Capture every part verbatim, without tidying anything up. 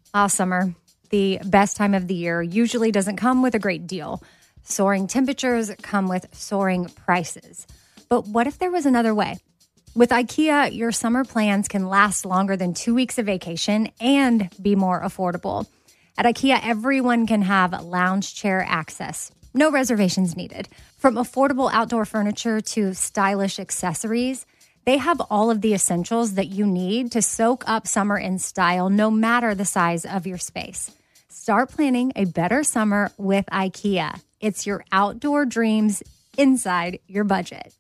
Ah, summer, the best time of the year, usually doesn't come with a great deal. Soaring temperatures come with soaring prices. But what if there was another way? With IKEA, your summer plans can last longer than two weeks of vacation and be more affordable. At IKEA, everyone can have lounge chair access. No reservations needed. From affordable outdoor furniture to stylish accessories, they have all of the essentials that you need to soak up summer in style, no matter the size of your space. Start planning a better summer with IKEA. It's your outdoor dreams inside your budget.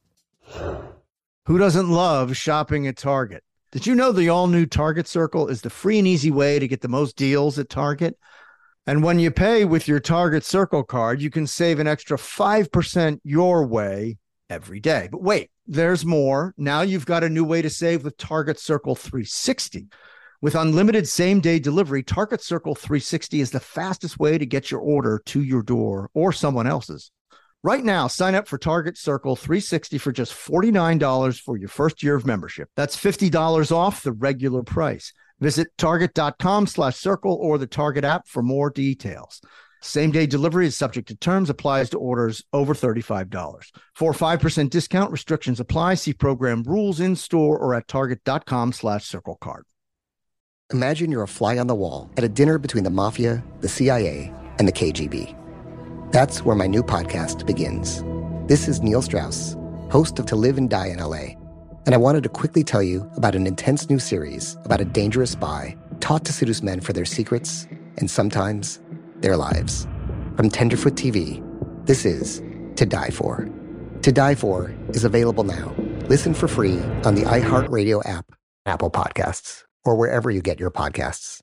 Who doesn't love shopping at Target? Did you know the all-new Target Circle is the free and easy way to get the most deals at Target? And when you pay with your Target Circle card, you can save an extra five percent your way every day. But wait, there's more. Now you've got a new way to save with Target Circle three sixty. With unlimited same-day delivery, Target Circle three sixty is the fastest way to get your order to your door or someone else's. Right now, sign up for Target Circle three sixty for just forty-nine dollars for your first year of membership. That's fifty dollars off the regular price. Visit target.com slash circle or the Target app for more details. Same-day delivery is subject to terms, applies to orders over thirty-five dollars. For a five percent discount, restrictions apply. See program rules in store or at target.com slash circle card. Imagine you're a fly on the wall at a dinner between the mafia, the C I A, and the K G B. That's where my new podcast begins. This is Neil Strauss, host of To Live and Die in L A, and I wanted to quickly tell you about an intense new series about a dangerous spy taught to seduce men for their secrets and sometimes their lives. From Tenderfoot T V, this is To Die For. To Die For is available now. Listen for free on the iHeartRadio app, Apple Podcasts, or wherever you get your podcasts.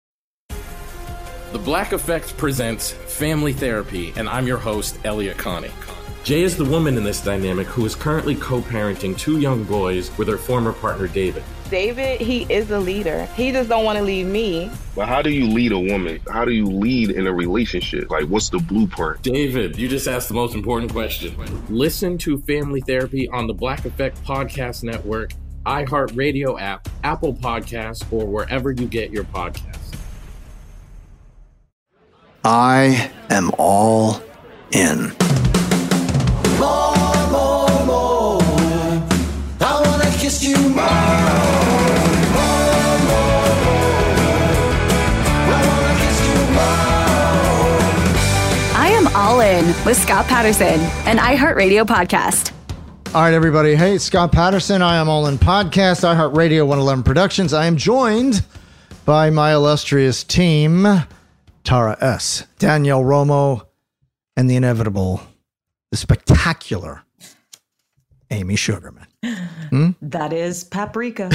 The Black Effect presents Family Therapy, and I'm your host, Elliot Connie. Jay is the woman in this dynamic who is currently co-parenting two young boys with her former partner, David. David, he is a leader. He just don't want to leave me. But how do you lead a woman? How do you lead in a relationship? Like, what's the blueprint? David, you just asked the most important question. Listen to Family Therapy on the Black Effect Podcast Network, iHeartRadio app, Apple Podcasts, or wherever you get your podcasts. I am all in. More, more, more. I wanna kiss you more. More, more, more. I wanna kiss you more. I am all in with Scott Patterson, an iHeartRadio podcast. All right, everybody. Hey, Scott Patterson. I am All In Podcast, iHeartRadio one eleven Productions. I am joined by my illustrious team, Tara S., Danielle Romo, and the inevitable, the spectacular Amy Sugarman. Hmm? That is paprika.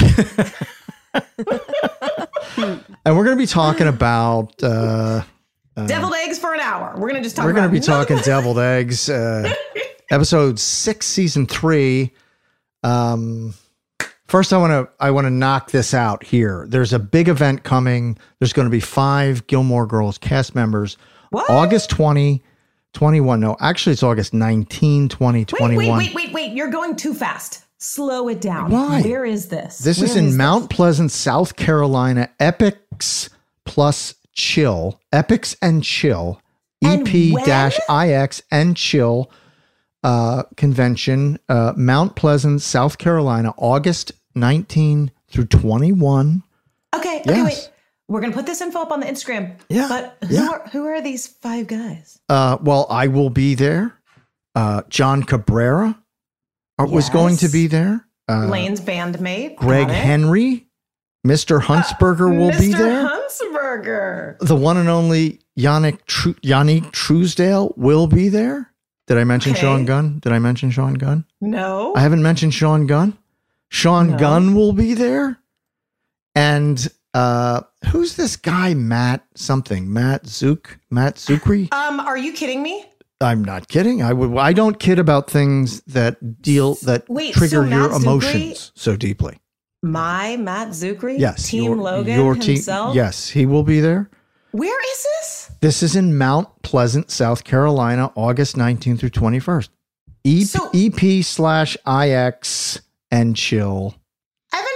And we're going to be talking about... Uh, uh, deviled eggs for an hour. We're going to just talk We're about... going to be talking deviled eggs. Uh, episode six, season three. Um... First, I want to I want to knock this out here. There's a big event coming. There's going to be five Gilmore Girls cast members. What? August twentieth, twenty-one. No, actually, it's August nineteenth, twenty twenty-one. Wait, wait, wait, wait, wait. You're going too fast. Slow it down. Why? Where is this? This Where is in is Mount this? Pleasant, South Carolina. Epics plus Chill. Epics and Chill. E P I X and Chill uh, convention. Uh, Mount Pleasant, South Carolina, August nineteenth through twenty-one. Okay, okay, Yes. wait. We're going to put this info up on the Instagram. Yeah, But who, yeah. are, who are these five guys? Uh, well, I will be there. Uh, John Cabrera uh, was Yes. going to be there. Uh, Lane's bandmate. Greg Got it. Henry. Mister Huntsberger will be Mister there. Huntsberger. The one and only Yannick, Tru- Yannick Truesdale will be there. Did I mention Okay. Sean Gunn? Did I mention Sean Gunn? No. I haven't mentioned Sean Gunn. Sean No. Gunn will be there. And uh, who's this guy, Matt something? Matt Zook? Matt Zukri? Um, are you kidding me? I'm not kidding. I would. I don't kid about things that deal that Wait, trigger so your Matt emotions so deeply. My Matt Zukri? Yes, Team your, Logan your team. himself? Yes, he will be there. Where is this? This is in Mount Pleasant, South Carolina, August nineteenth through twenty-first. E- So- EP slash I X and Chill. I haven't been on a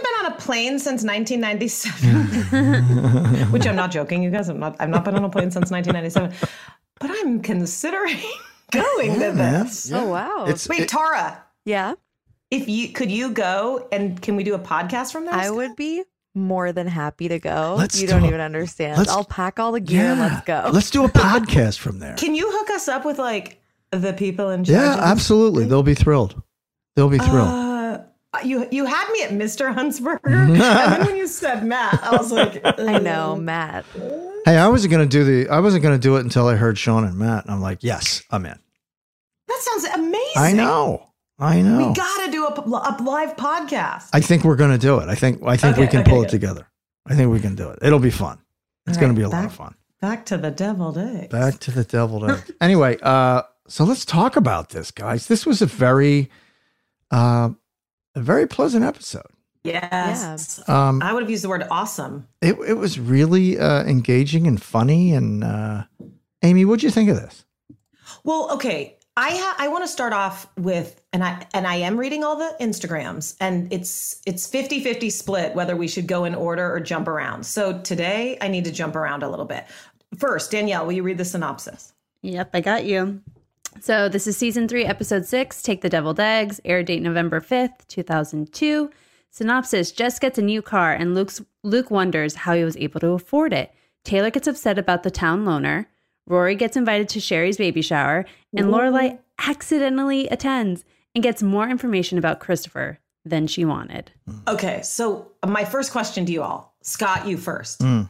plane since nineteen ninety-seven, which I'm not joking, you guys. I'm not. I've not been on a plane since nineteen ninety-seven, but I'm considering going Yeah, to man. this. Yeah. Oh, wow. It's- Wait, it- Tara, Yeah. if you could you go and can we do a podcast from there? I would be more than happy to go. Let's you do don't a- even understand. let's- I'll pack all the gear and let's go. Let's do a podcast from there. Can you hook us up with like the people in charge? Yeah, of this? absolutely. They'll be thrilled. They'll be thrilled. Uh, you you had me at Mister Huntsberger, and then when you said Matt, I was like, I know, Matt. Hey, I wasn't gonna do the. I wasn't gonna do it until I heard Sean and Matt, and I'm like, yes, I'm in. That sounds amazing. I know. I know. We got to do a, a live podcast. I think we're gonna do it. I think. I think Okay, we can okay, pull good. it together. I think we can do it. It'll be fun. It's All gonna right, be a lot back- of fun. Back to the deviled egg. Back to the deviled egg. Anyway, uh, so let's talk about this, guys. This was a very, uh, a very pleasant episode. Yes. Um, I would have used the word awesome. It it was really uh, engaging and funny. And uh, Amy, what'd you think of this? Well, okay. I ha- I want to start off with, and I and I am reading all the Instagrams, and it's it's fifty-fifty split whether we should go in order or jump around. So today I need to jump around a little bit. First, Danielle, will you read the synopsis? Yep, I got you. So this is season three, episode six, Take the Deviled Eggs, air date November fifth, two thousand two. Synopsis, Jess gets a new car and Luke's, Luke wonders how he was able to afford it. Taylor gets upset about the town loaner. Rory gets invited to Sherry's baby shower, and Lorelai accidentally attends and gets more information about Christopher than she wanted. Okay, so my first question to you all, Scott, you first. Mm.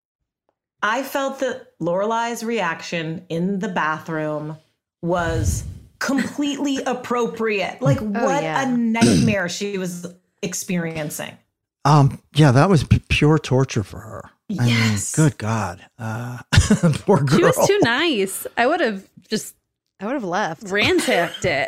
I felt that Lorelai's reaction in the bathroom was completely appropriate. Like, what yeah. a nightmare she was experiencing. Um, yeah, that was p- pure torture for her. I Yes. mean, good God. Uh, poor girl. She was too nice. I would have just I would have left. ransacked it.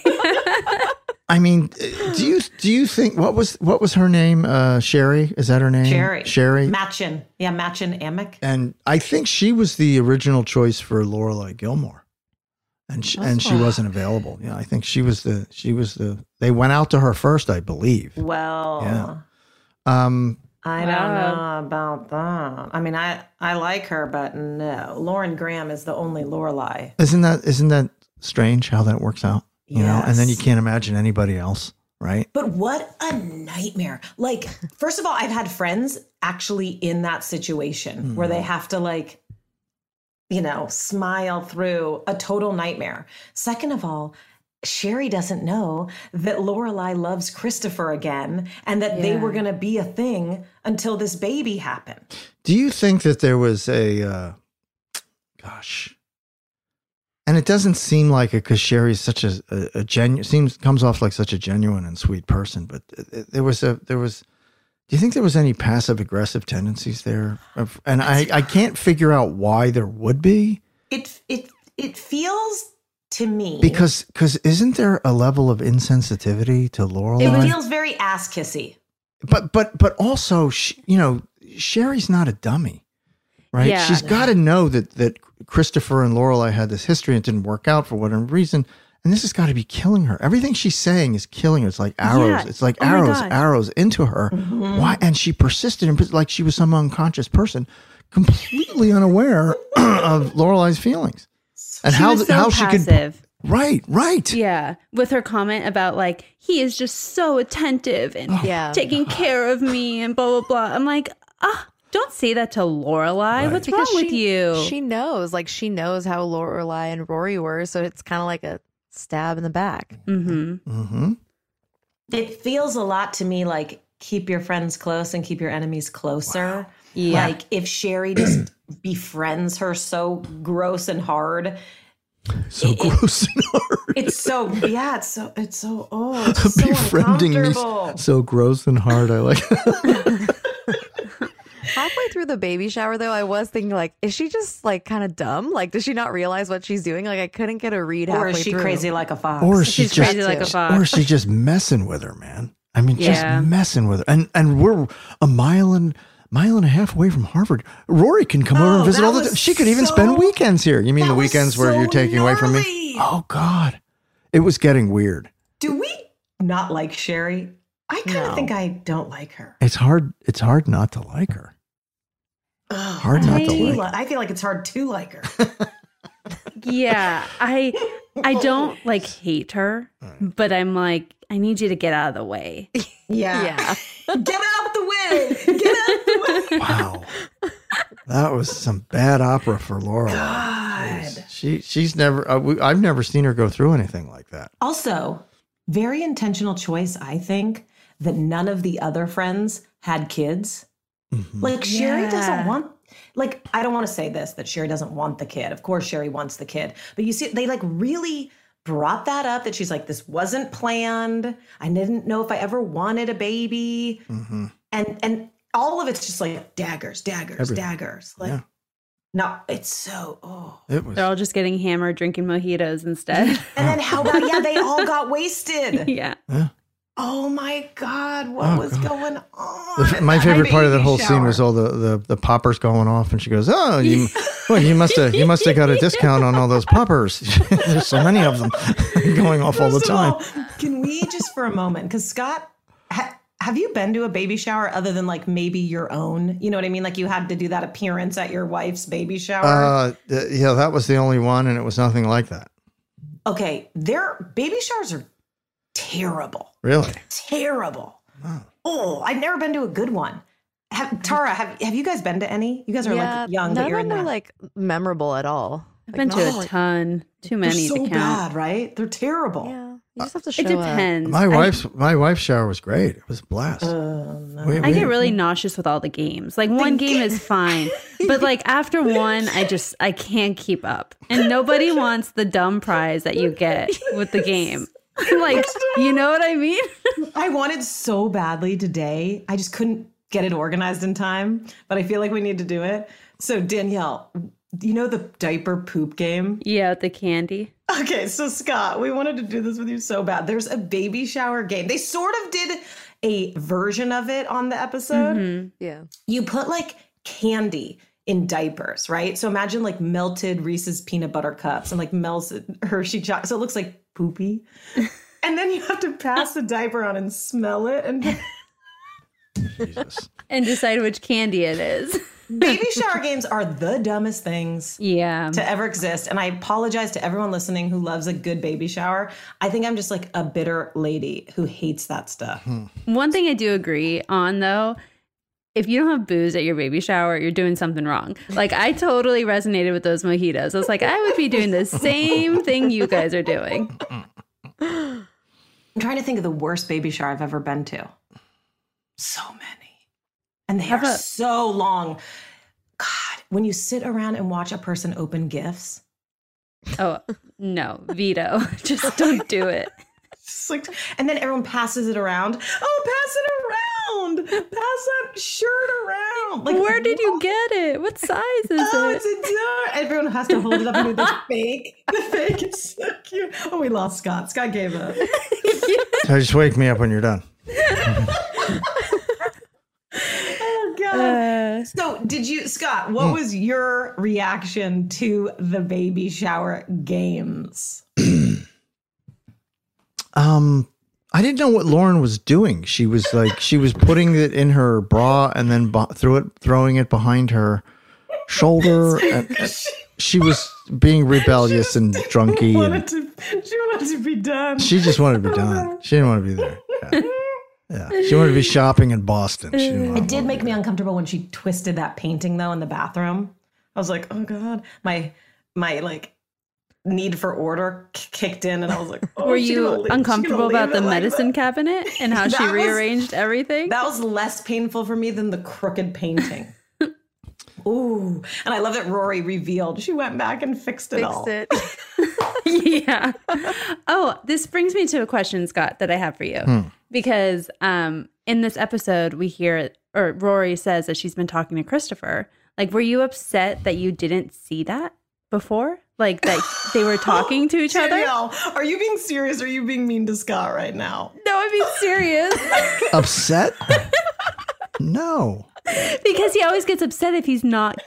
I mean, do you do you think what was what was her name? Uh, Sherry, is that her name? Sherry. Sherry. Machin. Yeah, Machin Amick. And I think she was the original choice for Lorelai Gilmore, and she, and she wasn't available. Yeah, I think she was the she was the. They went out to her first, I believe. Well, Yeah. Um, I don't know about that. I mean, I, I like her, but no. Lauren Graham is the only Lorelai. isn't that isn't that strange how that works out? You know, and then you Yes. can't imagine anybody else, right? But what a nightmare. Like, first of all, I've had friends actually in that situation where they have to, like, you know, smile through a total nightmare. Second of all, Sherry doesn't know that Lorelai loves Christopher again and that they Yeah. were going to be a thing until this baby happened. Do you think that there was a, uh, gosh, and it doesn't seem like it because Sherry's such a, a, a genuine, seems, comes off like such a genuine and sweet person, but it, it- there was a, there was, do you think there was any passive aggressive tendencies there? Of- And I, I can't figure out why there would be It it it feels to me because, because isn't there a level of insensitivity to Lorelai? it feels very ass kissy. But but but also, sh- you know, Sherry's not a dummy, right? Yeah. She's got to know that that Christopher and Lorelai had this history and it didn't work out for whatever reason, and this has got to be killing her. Everything she's saying is killing her. It's like arrows. Yeah. It's like Oh my arrows, God. arrows into her. Mm-hmm. Why? And she persisted in like she was some unconscious person, completely unaware of Lorelai's feelings and She how was so how she could. passive. Right, right. Yeah, with her comment about like he is just so attentive and Yeah. taking care of me and blah blah blah. I'm like, ah, don't say that to Lorelai. What's wrong with she, you? She knows, like she knows how Lorelai and Rory were, so it's kind of like a stab in the back. Mm-hmm. Mm-hmm. It feels a lot to me like keep your friends close and keep your enemies closer. Yeah. Like if Sherry just befriends her so gross and hard. So It- gross and hard. It's so yeah, it's so it's so oh it's just so Befriending me uncomfortable. so gross and hard. I like. Halfway through the baby shower, though, I was thinking, like, is she just like kind of dumb? Like, does she not realize what she's doing? Like, I couldn't get a read. Or halfway is she through. crazy like a fox? Or she's, She's just crazy like a fox. or is she just messing with her, man? I mean, Yeah. just messing with her. And and we're a mile and mile and a half away from Harvard. Rory can come over Oh, and visit that all the was time. She could even so- spend weekends here. You mean that the was weekends where so you're taking away from me? gnarly. Oh God, it was getting weird. Do we not like Sherry? I kind of No. think I don't like her. It's hard. It's hard not to like her. Ugh, Hard not to too like. li- I feel like it's hard to like her. Yeah, I I don't like hate her, but I'm like, I need you to get out of the way. Yeah. Yeah. Get out the way. Get out the way. Wow, that was some bad opera for Laura. God. She she's never. Uh, we, I've never seen her go through anything like that. Also, very intentional choice, I think, that none of the other friends had kids. Mhm. Like Sherry Yeah. doesn't want, like, I don't want to say this, that Sherry doesn't want the kid. Of course, Sherry wants the kid. But you see, they like really brought that up, that she's like, this wasn't planned. I didn't know if I ever wanted a baby. Mm-hmm. And and all of it's just like daggers, daggers, Everything. daggers. Like, Yeah. no, it's so, oh. It was. They're all just getting hammered, drinking mojitos instead. And then how about, yeah, they all got wasted. Yeah. Yeah. Oh my God, what Oh, was God. going The- on? my at favorite part of that baby whole scene shower? was all the, the, the poppers going off, and she goes, "Oh, you, well, you must have you must have got a discount on all those poppers. There's so many of them going off all the First of time." all, can we just for a moment, because Scott, ha- have you been to a baby shower other than like maybe your own? You know what I mean? Like you had to do that appearance at your wife's baby shower. Uh, th- yeah, that was the only one, and it was nothing like that. Okay, their baby showers are terrible. Really? Terrible. Oh, I've never been to a good one. Have, Tara, have have you guys been to any? You guys are Yeah, like young, none but you're of in them are that. like memorable at all. I've Like, been to not a like- ton, too They're many so to count. bad, right? They're terrible. Yeah, you just have to show It depends. My I- wife's my wife's shower was great. It was a blast. Uh, no. We- I we- get really nauseous with all the games. Like one game is fine, but like after one, I just I can't keep up. And nobody wants the dumb prize that you get with the game. Like, you know what I mean? I wanted so badly today. I just couldn't get it organized in time, but I feel like we need to do it. So Danielle, you know the diaper poop game? Yeah, with the candy. Okay, so Scott, we wanted to do this with you so bad. There's a baby shower game. They sort of did a version of it on the episode. Mm-hmm. Yeah. You put like candy in diapers, right? So imagine like melted Reese's peanut butter cups and like melted Hershey chocolate. So it looks like poopy. And then you have to pass the diaper on and smell it. And Jesus. And decide which candy it is. baby shower games are the dumbest things Yeah. to ever exist. And I apologize to everyone listening who loves a good baby shower. I think I'm just like a bitter lady who hates that stuff. One thing I do agree on though, if you don't have booze at your baby shower, you're doing something wrong. Like I totally resonated with those mojitos. I was like, I would be doing the same thing you guys are doing. I'm trying to think of the worst baby shower I've ever been to. So many. And they How are about- so long. God, when you sit around and watch a person open gifts, Oh, no, veto. Just don't do it. it's like, and then everyone passes it around. Oh, pass it around. Pass that shirt around. Like, Where did you get it? What size is Oh, it? it's a door. Everyone has to hold it up and do the fake. The fake is so cute. Oh, we lost Scott. Scott gave up. So just wake me up when you're done. Oh God. Uh, So, did you, Scott? What was your reaction to the baby shower games? Um, I didn't know what Lauren was doing. She was like, she was putting it in her bra and then bo- threw it, throwing it behind her shoulder. And, and she was being rebellious and drunky, Wanted and to, she wanted to be done. she just wanted to be done. She didn't want to be there. Yeah. Yeah. She wanted to be shopping in Boston. She didn't want It did make me uncomfortable when she twisted that painting though in the bathroom. I was like, oh God, my my like need for order k- kicked in, and I was like, oh, Were she gonna you leave- she gonna uncomfortable leave about it the like medicine that? cabinet and how she That was- rearranged everything? That was less painful for me than the crooked painting. Ooh, and I love that Rory revealed she went back and fixed it all. Fixed yeah. it. Oh, this brings me to a question, Scott, that I have for you. Hmm. Because um, in this episode, we hear, or Rory says that she's been talking to Christopher. Like, were you upset that you didn't see that before? Like, that they were talking to each other? Danielle, are you being serious or are you being mean to Scott right now? No, I'm being serious. upset. No. Because he always gets upset if he's not c-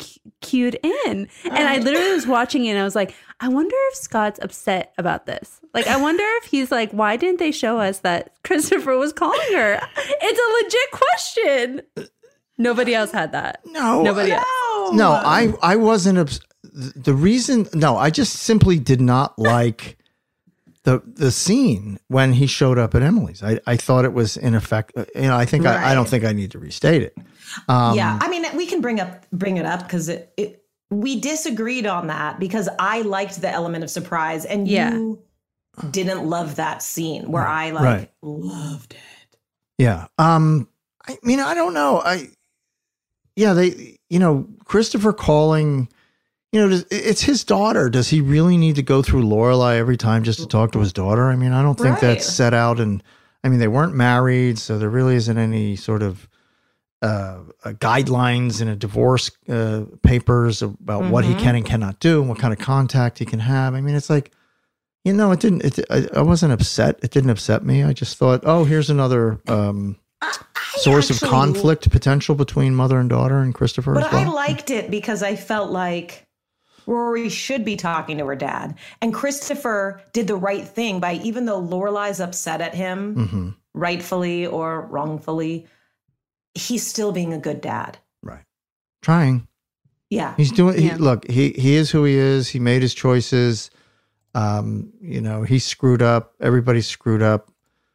cued in. And I literally was watching it and I was like, I wonder if Scott's upset about this. Like, I wonder if he's like, why didn't they show us that Christopher was calling her? It's a legit question. Nobody else had that. No. Nobody else. No, I, I wasn't. Obs- the reason, no, I just simply did not like the the scene when he showed up at Emily's. I, I thought it was in effect. You know, I think Right. I, I don't think I need to restate it. Um, yeah, I mean, we can bring up bring it up because it, it we disagreed on that because I liked the element of surprise and Yeah. you didn't love that scene where I like Right. loved it. Yeah. Um. I mean, I don't know. I. Yeah. They. You know, Christopher calling. You know, does- it's his daughter. Does he really need to go through Lorelai every time just to talk to his daughter? I mean, I don't think Right. that's set out. And I mean, they weren't married, so there really isn't any sort of uh, uh, guidelines in a divorce uh, papers about what he Mhm. can and cannot do and what kind of contact he can have. I mean, it's like, you know, it didn't. It, I, I wasn't upset. It didn't upset me. I just thought, oh, here's another um, source actually- of conflict potential between mother and daughter and Christopher But as well. I liked it because I felt like Rory should be talking to her dad. And Christopher did the right thing by, even though Lorelai's upset at him, Mm-hmm. rightfully or wrongfully, he's still being a good dad. Right. Trying. Yeah. He's doing. Yeah. He, look, he he is who he is. He made his choices. Um, you know, he screwed up. Everybody's screwed up.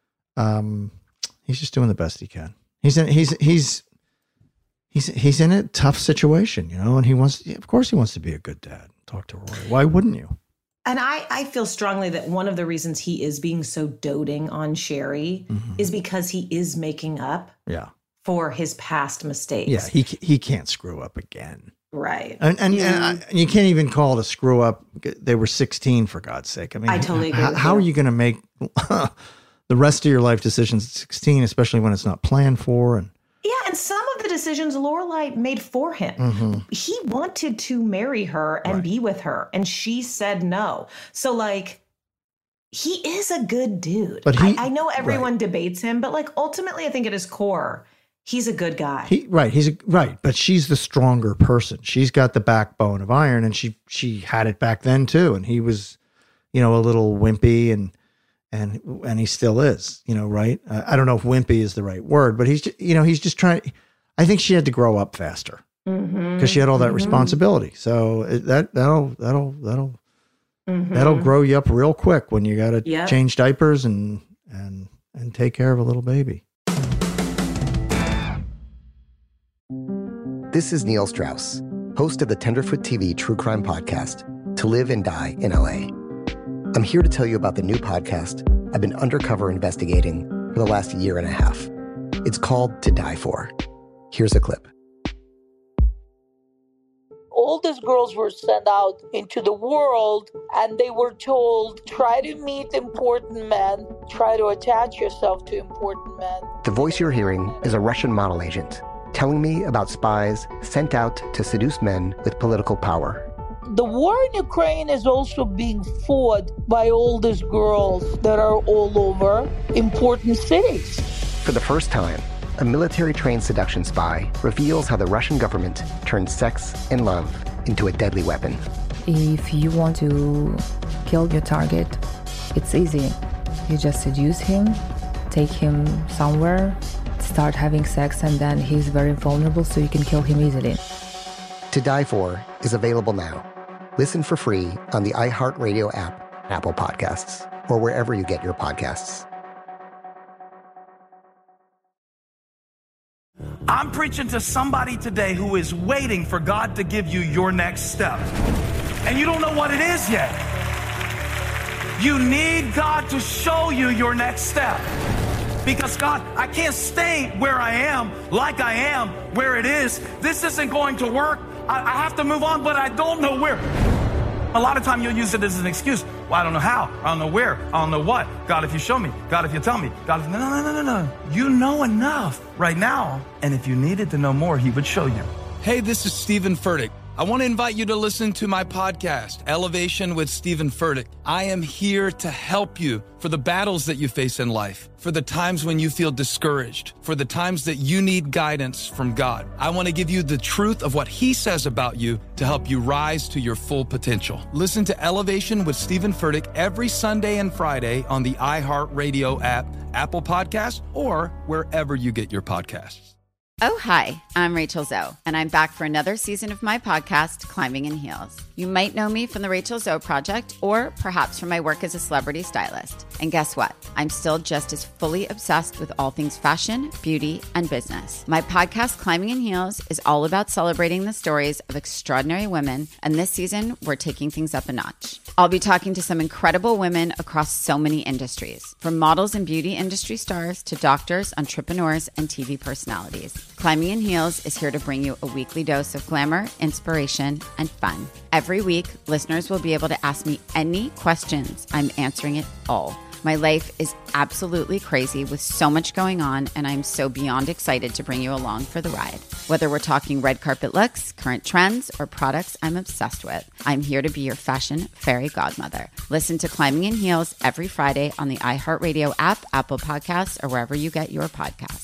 Um, he's just doing the best he can. He's in. He's he's he's he's in a tough situation, you know, and he wants. Of course, he wants to be a good dad. Talk to Rory. Why wouldn't you? And I, I feel strongly that one of the reasons he is being so doting on Sherry Mhm. is because he is making up Yeah. for his past mistakes. Yeah. He he can't screw up again. Right. And and, Yeah. and, I, and you can't even call it a screw up. They were sixteen, for God's sake. I mean, I totally agree How, with how you. are you going to make the rest of your life decisions at sixteen, especially when it's not planned for? And Yeah, and some of the decisions Lorelai made for him. Mhm. He wanted to marry her and Right. be with her, and she said no. So, like, he is a good dude. But he- I, I know everyone debates him, but like ultimately, I think at his core, he's a good guy. he right, he's a, right, but she's the stronger person. She's got the backbone of iron, and she she had it back then too. And he was, you know, a little wimpy, and and and he still is, you know, right? Uh, I don't know if wimpy is the right word, but he's ju- you know he's just trying. I think she had to grow up faster because she had all that responsibility. So it, that that'll that'll that'll that'll grow you up real quick when you got to Yep. change diapers and and and take care of a little baby. This is Neil Strauss, host of the Tenderfoot T V true crime podcast, To Live and Die in L A. I'm here to tell you about the new podcast I've been undercover investigating for the last year and a half. It's called To Die For. Here's a clip. All these girls were sent out into the world and they were told, try to meet important men, try to attach yourself to important men. The voice you're hearing is a Russian model agent telling me about spies sent out to seduce men with political power. The war in Ukraine is also being fought by all these girls that are all over important cities. For the first time, a military-trained seduction spy reveals how the Russian government turned sex and love into a deadly weapon. If you want to kill your target, it's easy. You just seduce him, take him somewhere, start having sex, and then he's very vulnerable, so you can kill him easily. To Die For is available now. Listen for free on the iHeartRadio app, Apple Podcasts, or wherever you get your podcasts. I'm preaching to somebody today who is waiting for God to give you your next step. And you don't know what it is yet. You need God to show you your next step. Because God, I can't stay where I am, like I am, where it is. This isn't going to work. I, I have to move on, but I don't know where. A lot of time you'll use it as an excuse. Well, I don't know how. I don't know where. I don't know what. God, if you show me. God, if you tell me. God, if... No, no, no, no, no. You know enough right now. And if you needed to know more, he would show you. Hey, this is Stephen Furtick. I want to invite you to listen to my podcast, Elevation with Stephen Furtick. I am here to help you for the battles that you face in life, for the times when you feel discouraged, for the times that you need guidance from God. I want to give you the truth of what He says about you to help you rise to your full potential. Listen to Elevation with Stephen Furtick every Sunday and Friday on the iHeartRadio app, Apple Podcasts, or wherever you get your podcasts. Oh, hi, I'm Rachel Zoe, and I'm back for another season of my podcast, Climbing in Heels. You might know me from the Rachel Zoe Project, or perhaps from my work as a celebrity stylist. And guess what? I'm still just as fully obsessed with all things fashion, beauty, and business. My podcast, Climbing in Heels, is all about celebrating the stories of extraordinary women, and this season, we're taking things up a notch. I'll be talking to some incredible women across so many industries, from models and beauty industry stars to doctors, entrepreneurs, and T V personalities. Climbing in Heels is here to bring you a weekly dose of glamour, inspiration, and fun. Every week, listeners will be able to ask me any questions. I'm answering it all. My life is absolutely crazy with so much going on, and I'm so beyond excited to bring you along for the ride. Whether we're talking red carpet looks, current trends, or products I'm obsessed with, I'm here to be your fashion fairy godmother. Listen to Climbing in Heels every Friday on the iHeartRadio app, Apple Podcasts, or wherever you get your podcasts.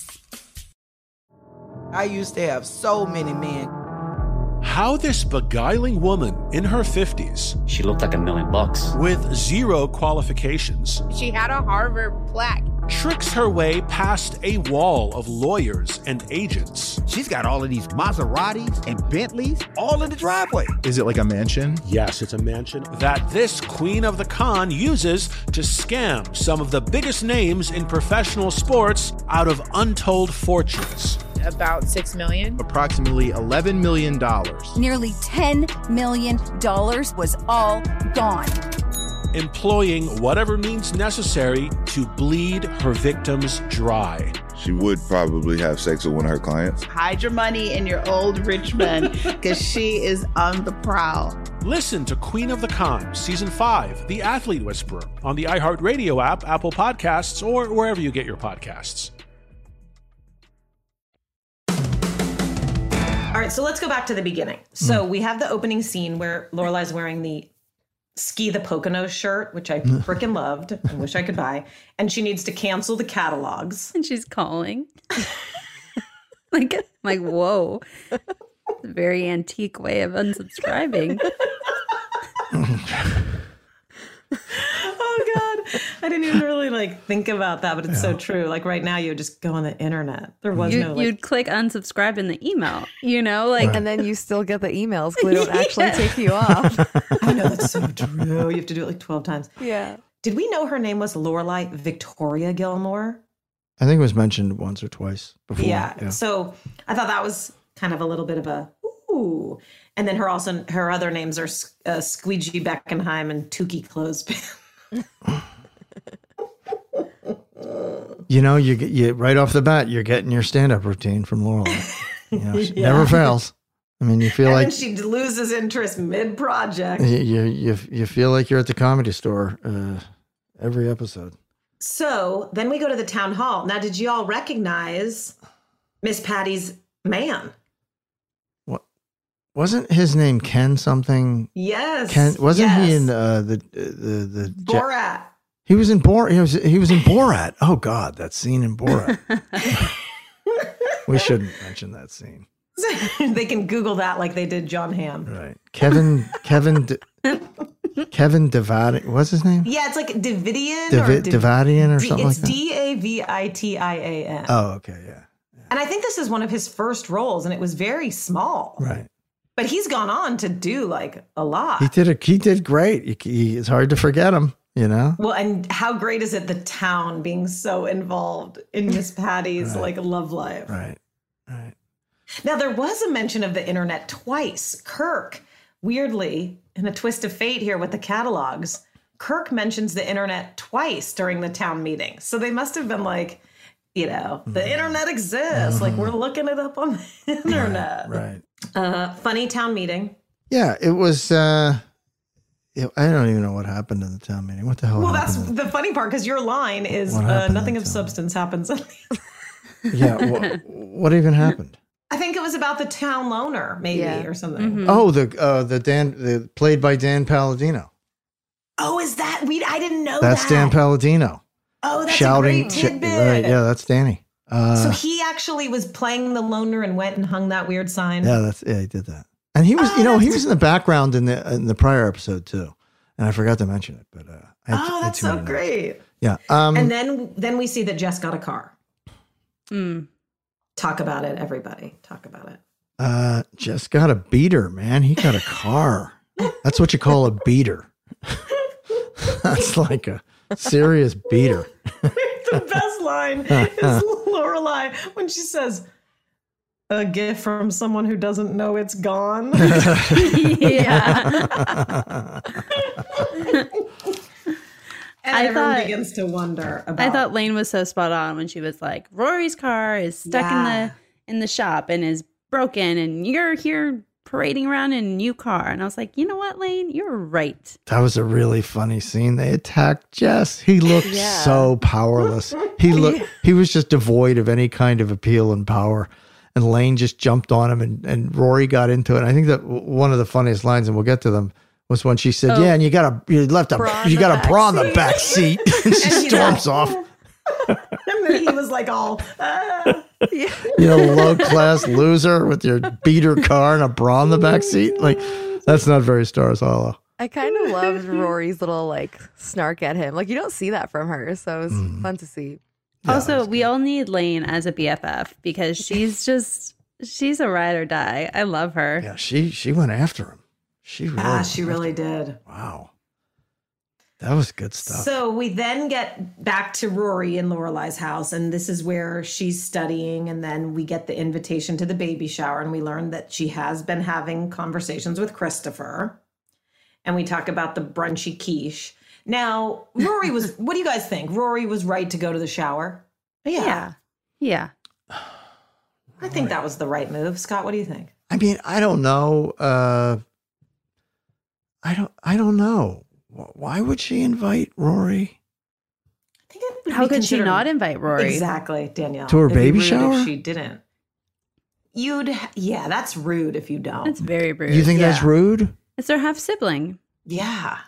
I used to have so many men. How this beguiling woman in her fifties, she looked like a million bucks, with zero qualifications, she had a Harvard plaque, tricks her way past a wall of lawyers and agents. She's got all of these Maseratis and Bentleys all in the driveway. Is it like a mansion? Yes, it's a mansion that this queen of the con uses to scam some of the biggest names in professional sports out of untold fortunes. About six million. Approximately eleven million dollars. Nearly ten million dollars was all gone. Employing whatever means necessary to bleed her victims dry. She would probably have sex with one of her clients. Hide your money in your old rich man, because she is on the prowl. Listen to Queen of the Con, Season five, The Athlete Whisperer, on the iHeartRadio app, Apple Podcasts, or wherever you get your podcasts. All right, so let's go back to the beginning. So mm. we have the opening scene where Lorelai's wearing the Ski the Poconos shirt, which I freaking loved and wish I could buy. And she needs to cancel the catalogs. And she's calling. like, like, whoa. Very antique way of unsubscribing. Oh God, I didn't even really like think about that, but it's yeah. so true. Like right now, you would just go on the internet. There was you, no. Like, you'd click unsubscribe in the email, you know, like, right. and then you still get the emails because they don't actually yeah. take you off. I know that's so true. You have to do it like twelve times. Yeah. Did we know her name was Lorelai Victoria Gilmore? I think it was mentioned once or twice before. Yeah. yeah. So I thought that was kind of a little bit of a ooh. And then her also her other names are uh, Squeegee Beckenheim and Tukey Clothespin. You know, you get you right off the bat, you're getting your stand-up routine from Lorelai. You know, she yeah. never fails. I mean, you feel and like then she loses interest mid-project. You you you, you feel like you're at the Comedy Store uh, every episode. So then we go to the town hall. Now, did you all recognize Miss Patty's man? What wasn't his name Ken something? Yes. Ken wasn't yes. he in uh, the the the Borat? He was in Borat. He was he was in Borat. Oh God, that scene in Borat. We shouldn't mention that scene. They can Google that like they did John Hamm. Right. Kevin Kevin D- Kevin Davadian. What's his name? Yeah, it's like Davidian Davi- or Dav- Davadian or D- something like it's that. It's D A V I T I A N. Oh, okay, yeah. yeah. And I think this is one of his first roles, and it was very small. Right. But he's gone on to do like a lot. He did a, He did great. He, he, it's hard to forget him. You know? Well, and how great is it the town being so involved in Miss Patty's right. like love life? Right. Right. Now there was a mention of the internet twice. Kirk, weirdly, in a twist of fate here with the catalogs, Kirk mentions the internet twice during the town meeting. So they must have been like, you know, the mm. internet exists. Mm. Like we're looking it up on the internet. Right. right. Uh, funny town meeting. Yeah, it was. Uh... I don't even know what happened in the town meeting. What the hell? Well, that's the funny part because your line is uh, nothing of substance happens. Yeah. What, what even happened? I think it was about the town loner, maybe, Yeah. or something. Oh, the uh, the Dan the played by Dan Palladino. Oh, is that we? I didn't know That's that. Dan Palladino. Oh, that's shouting. a great sh- tidbit. right? Yeah, that's Danny. Uh, so he actually was playing the loner and went and hung that weird sign. yeah, that's yeah, he did that. And he was, Oh, you know, he that's- was in the background in the in the prior episode too. And I forgot to mention it, but uh, I had, Oh, I had that's too so many notes. great. Yeah. Um, and then then we see that Jess got a car. Mm. Talk about it, everybody. Talk about it. uh, just got a beater, man. He got a car. That's what you call a beater. That's like a serious beater. The best line is Lorelai when she says, "A gift from someone who doesn't know it's gone." Yeah. And I everyone thought- begins to wonder about. I thought Lane was so spot on when she was like, Rory's car is stuck Yeah. in the in the shop and is broken, and you're here parading around in a new car. And I was like, you know what, Lane? You're right. That was a really funny scene. They attacked Jess. He looked Yeah. so powerless. He looked he was just devoid of any kind of appeal and power. And Lane just jumped on him and, and Rory got into it. And I think that w- one of the funniest lines, and we'll get to them, was when she said, Oh. "Yeah, and you got a you left a Bra in you the got a back bra in the seat." back seat." And she And he's storms like, off. and then he was like, "All uh, You know, low class loser with your beater car and a bra in the back seat. Like, that's not very Stars Hollow. I kind of loved Rory's little like snark at him. Like you don't see that from her, so it was Mm. fun to see. also, we all need Lane as a B F F because she's just, she's a ride or die. I love her. Yeah, she she went after him. She really, ah, she really did." wow, that was good stuff. So we then get back to Rory in Lorelai's house, and this is where she's studying. And then we get the invitation to the baby shower, and we learn that she has been having conversations with Christopher. And we talk about the brunchy quiche. Now, Rory was, what do you guys think? Rory was right to go to the shower? Yeah. Yeah. I think that was the right move. Scott, what do you think? I mean, I don't know. Uh, I don't. I don't know. Wh- Why would she invite Rory Would How be could she considered- not invite Rory? Exactly, Danielle. To her It'd be baby rude shower? If she didn't. You'd, yeah, that's rude if you don't. That's very rude. You think that's Yeah. rude? It's their half sibling. Yeah.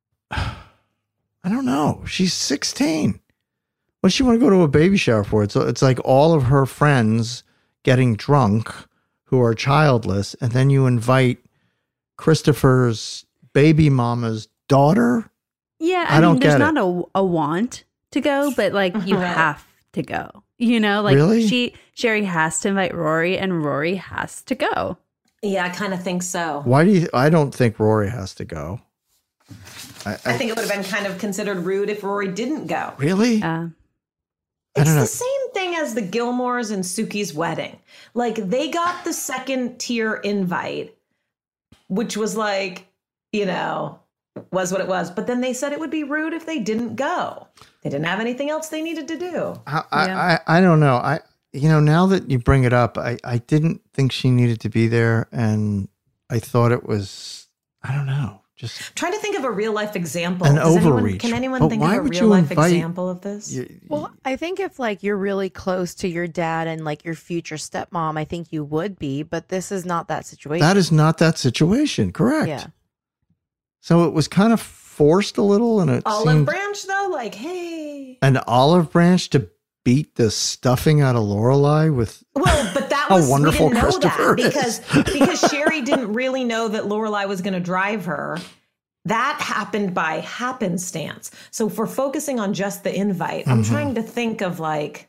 I don't know. She's sixteen. What does she want to go to a baby shower for? It's it's like all of her friends getting drunk who are childless, and then you invite Christopher's baby mama's daughter. Yeah, I I, don't mean, there's get not a, a want to go, but like you Right. have to go. You know, like Really? she Sherry has to invite Rory, and Rory has to go. Yeah, I kind of think so. Why do you? I don't think Rory has to go. I, I think it would have been kind of considered rude if Rory didn't go. Really? Uh, I It's don't know. the same thing as the Gilmores and Suki's wedding. Like they got the second tier invite, which was like, you know, was what it was. But then they said it would be rude if they didn't go. They didn't have anything else they needed to do. I, I, I, I don't know. I, you know, now that you bring it up, I, I didn't think she needed to be there, and I thought it was, I don't know, just Trying to think of a real life example. An Does anyone- overreach. can anyone But think why of a would real you life invite- example of this? Well, I think if like you're really close to your dad and like your future stepmom, I think you would be, but this is not that situation. that is not that situation, correct? Yeah. So it was kind of forced a little, and it Olive seemed Branch, though, like, hey. an olive branch to beat the stuffing out of Lorelai with. Well, but that How was wonderful we didn't know Christopher that is. because because Sherry didn't really know that Lorelai was going to drive her. That happened by happenstance. So if we're focusing on just the invite, I'm Mhm. trying to think of like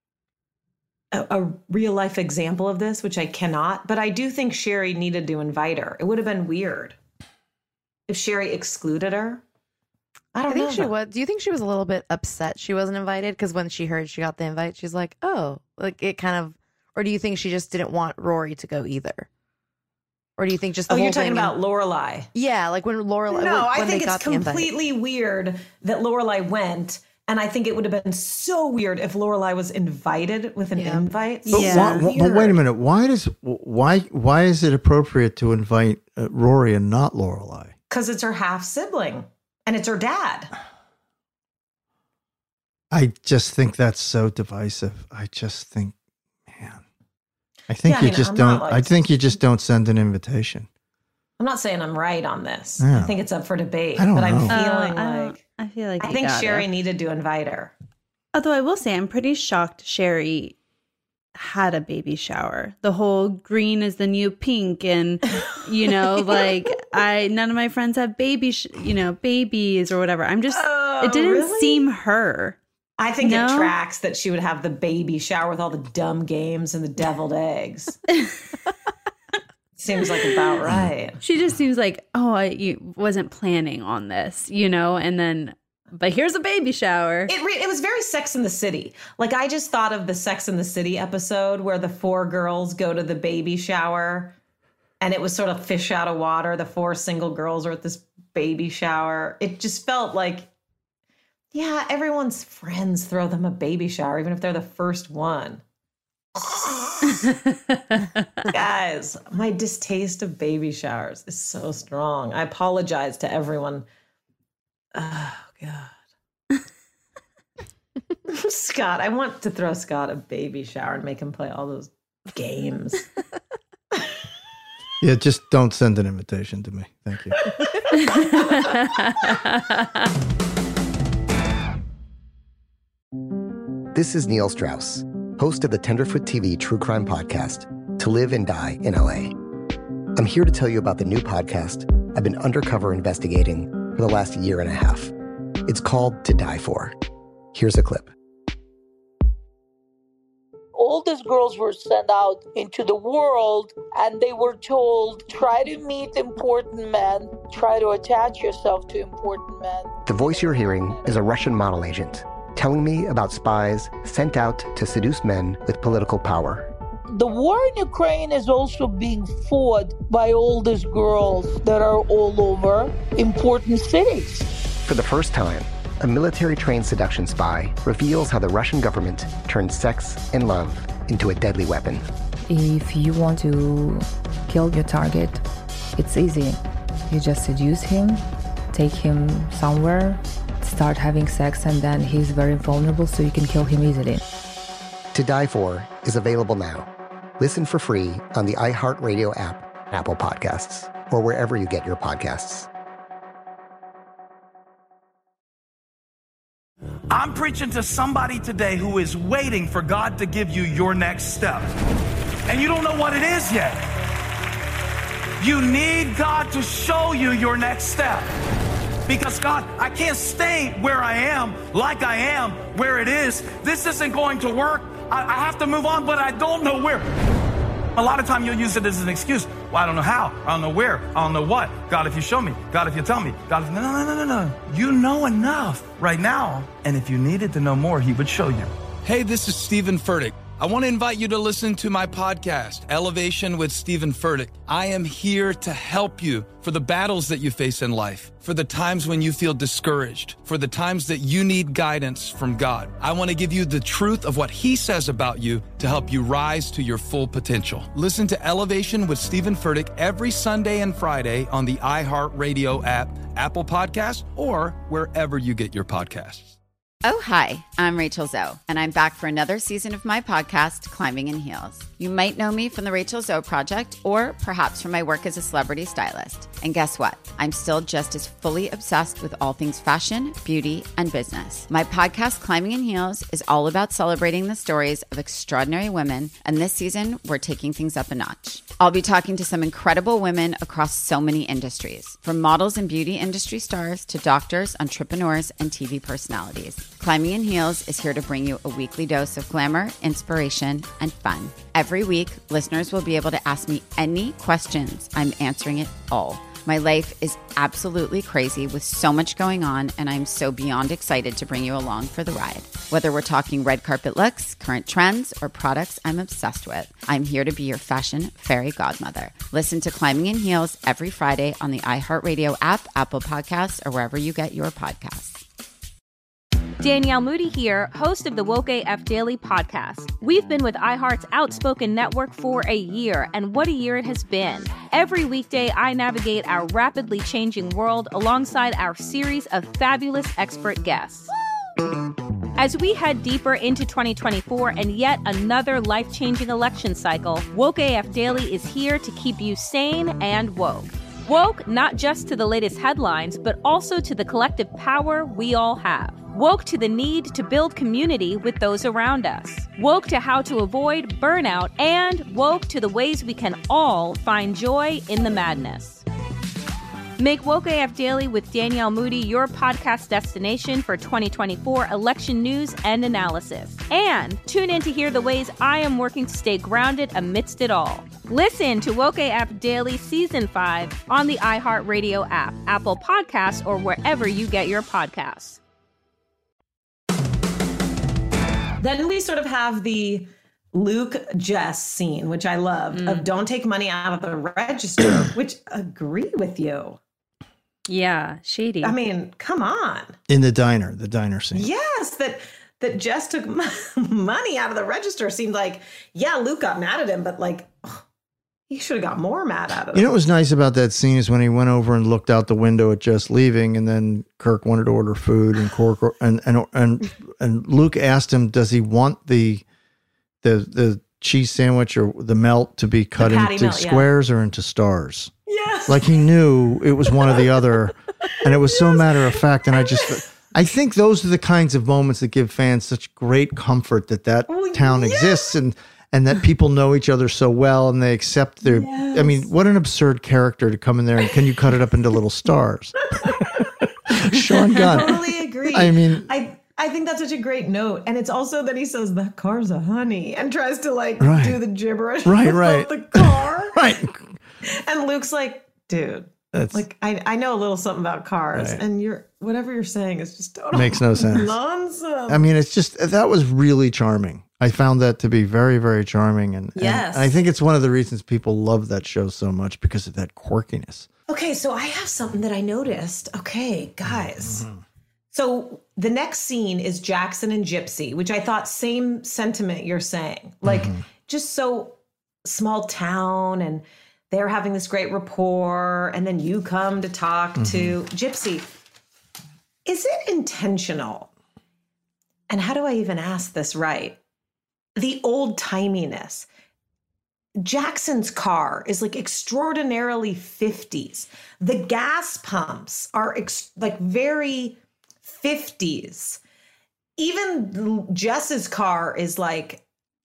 a, a real life example of this, which I cannot. But I do think Sherry needed to invite her. It would have been weird if Sherry excluded her. I I don't think know. she though. was. Do you think she was a little bit upset she wasn't invited? Because when she heard she got the invite, she's like, oh, like it kind of, or do you think she just didn't want Rory to go either? Or do you think just the Oh, whole you're talking thing- about Lorelai. Yeah, like when Lorelai. No, when, I when think they it's got the invite. completely weird that Lorelai went, and I think it would have been so weird if Lorelai was invited with an invite. But, why, why- but wait a minute. Why does why why is it appropriate to invite uh, Rory and not Lorelai? Because it's her half sibling, and it's her dad. I just think that's so divisive. I just think I think Yeah, I you mean, just I'm don't. not, like- I think you just don't send an invitation. I'm not saying I'm right on this. Yeah. I think it's up for debate. I don't but I'm know. feeling Uh, I don't- like I feel like I you think gotta. Sherry needed to invite her. Although I will say, I'm pretty shocked Sherry had a baby shower. The whole green is the new pink, and you know, like I none of my friends have baby, sh- you know, babies or whatever. I'm just. Oh, it didn't really? seem her. I think No? it tracks that she would have the baby shower with all the dumb games and the deviled eggs. Seems like about right. She just seems like, oh, I you wasn't planning on this, you know, and then, but here's a baby shower. It re- it was very Sex in the City. Like I just thought of the Sex in the City episode where the four girls go to the baby shower, and it was sort of fish out of water. The four single girls are at this baby shower. It just felt like, yeah, everyone's friends throw them a baby shower, even if they're the first one. Guys, my distaste of baby showers is so strong. I apologize to everyone. Oh, God. Scott, I want to throw Scott a baby shower and make him play all those games. Yeah, just don't send an invitation to me. Thank you. This is Neil Strauss, host of the Tenderfoot T V true crime podcast, To Live and Die in L A. I'm here to tell you about the new podcast I've been undercover investigating for the last year and a half. It's called To Die For. Here's a clip. All these girls were sent out into the world and they were told, try to meet important men, try to attach yourself to important men. The voice you're hearing is a Russian model agent telling me about spies sent out to seduce men with political power. The war in Ukraine is also being fought by all these girls that are all over important cities. For the first time, a military-trained seduction spy reveals how the Russian government turned sex and love into a deadly weapon. If you want to kill your target, it's easy. You just seduce him, take him somewhere, start having sex, and then he's very vulnerable, so you can kill him easily. To Die For is available now. Listen for free on the iHeartRadio app, Apple Podcasts, or wherever you get your podcasts. I'm preaching to somebody today who is waiting for God to give you your next step. And you don't know what it is yet. You need God to show you your next step. Because God, I can't stay where I am, like I am, where it is. This isn't going to work. I, I have to move on, but I don't know where. A lot of time you'll use it as an excuse. Well, I don't know how. I don't know where. I don't know what. God, if you show me. God, if you tell me. God, if... No, no, no, no, no. You know enough right now. And if you needed to know more, he would show you. Hey, this is Stephen Furtick. I want to invite you to listen to my podcast, Elevation with Stephen Furtick. I am here to help you for the battles that you face in life, for the times when you feel discouraged, for the times that you need guidance from God. I want to give you the truth of what he says about you to help you rise to your full potential. Listen to Elevation with Stephen Furtick every Sunday and Friday on the iHeartRadio app, Apple Podcasts, or wherever you get your podcasts. Oh, hi, I'm Rachel Zoe, and I'm back for another season of my podcast, Climbing in Heels. You might know me from the Rachel Zoe Project, or perhaps from my work as a celebrity stylist. And guess what? I'm still just as fully obsessed with all things fashion, beauty, and business. My podcast, Climbing in Heels, is all about celebrating the stories of extraordinary women, and this season, we're taking things up a notch. I'll be talking to some incredible women across so many industries, from models and beauty industry stars to doctors, entrepreneurs, and T V personalities. Climbing in Heels is here to bring you a weekly dose of glamour, inspiration, and fun. Every week, listeners will be able to ask me any questions. I'm answering it all. My life is absolutely crazy with so much going on, and I'm so beyond excited to bring you along for the ride. Whether we're talking red carpet looks, current trends, or products I'm obsessed with, I'm here to be your fashion fairy godmother. Listen to Climbing in Heels every Friday on the iHeartRadio app, Apple Podcasts, or wherever you get your podcasts. Danielle Moody here, host of the Woke A F Daily podcast. We've been with iHeart's Outspoken Network for a year, and what a year it has been. Every weekday, I navigate our rapidly changing world alongside our series of fabulous expert guests. As we head deeper into twenty twenty-four and yet another life-changing election cycle, Woke A F Daily is here to keep you sane and woke. Woke not just to the latest headlines, but also to the collective power we all have. Woke to the need to build community with those around us. Woke to how to avoid burnout, and woke to the ways we can all find joy in the madness. Make Woke A F Daily with Danielle Moody your podcast destination for twenty twenty-four election news and analysis. And tune in to hear the ways I am working to stay grounded amidst it all. Listen to Woke A F Daily Season five on the iHeartRadio app, Apple Podcasts, or wherever you get your podcasts. Then we sort of have the Luke Jess scene, which I loved, mm. of don't take money out of the register, which agree with you. Yeah, shady. I mean, come on. In the diner, the diner scene. Yes, that that Jess took money out of the register seemed like, yeah, Luke got mad at him, but like, oh, he should have got more mad at him. You know what was nice about that scene is when he went over and looked out the window at Jess leaving, and then Kirk wanted to order food, and Cork, and and and and Luke asked him, does he want the the the cheese sandwich or the melt to be cut into melt, squares yeah. or into stars? Yes. Like he knew it was one or the other, and it was yes. so matter of fact. And I just, I think those are the kinds of moments that give fans such great comfort that that oh, town yes. exists, and and that people know each other so well, and they accept their. Yes. I mean, what an absurd character to come in there and can you cut it up into little stars? Sean Gunn. I totally agree. I mean, I. I think that's such a great note. And it's also that he says, that car's a honey, and tries to like right. do the gibberish right, about right. the car. Right. And Luke's like, dude, that's, like I, I know a little something about cars, right. and you're whatever you're saying is just total makes no sense. Nonsense. I mean, it's just, that was really charming. I found that to be very, very charming. And, yes. and I think it's one of the reasons people love that show so much, because of that quirkiness. Okay, so I have something that I noticed. Okay, guys. Mm-hmm. So the next scene is Jackson and Gypsy, which I thought same sentiment you're saying. Like mm-hmm. just so small town, and they're having this great rapport, and then you come to talk mm-hmm. to Gypsy. Is it intentional? And how do I even ask this right? The old timiness. Jackson's car is like extraordinarily fifties. The gas pumps are ex- like very fifties. Even Jess's car is like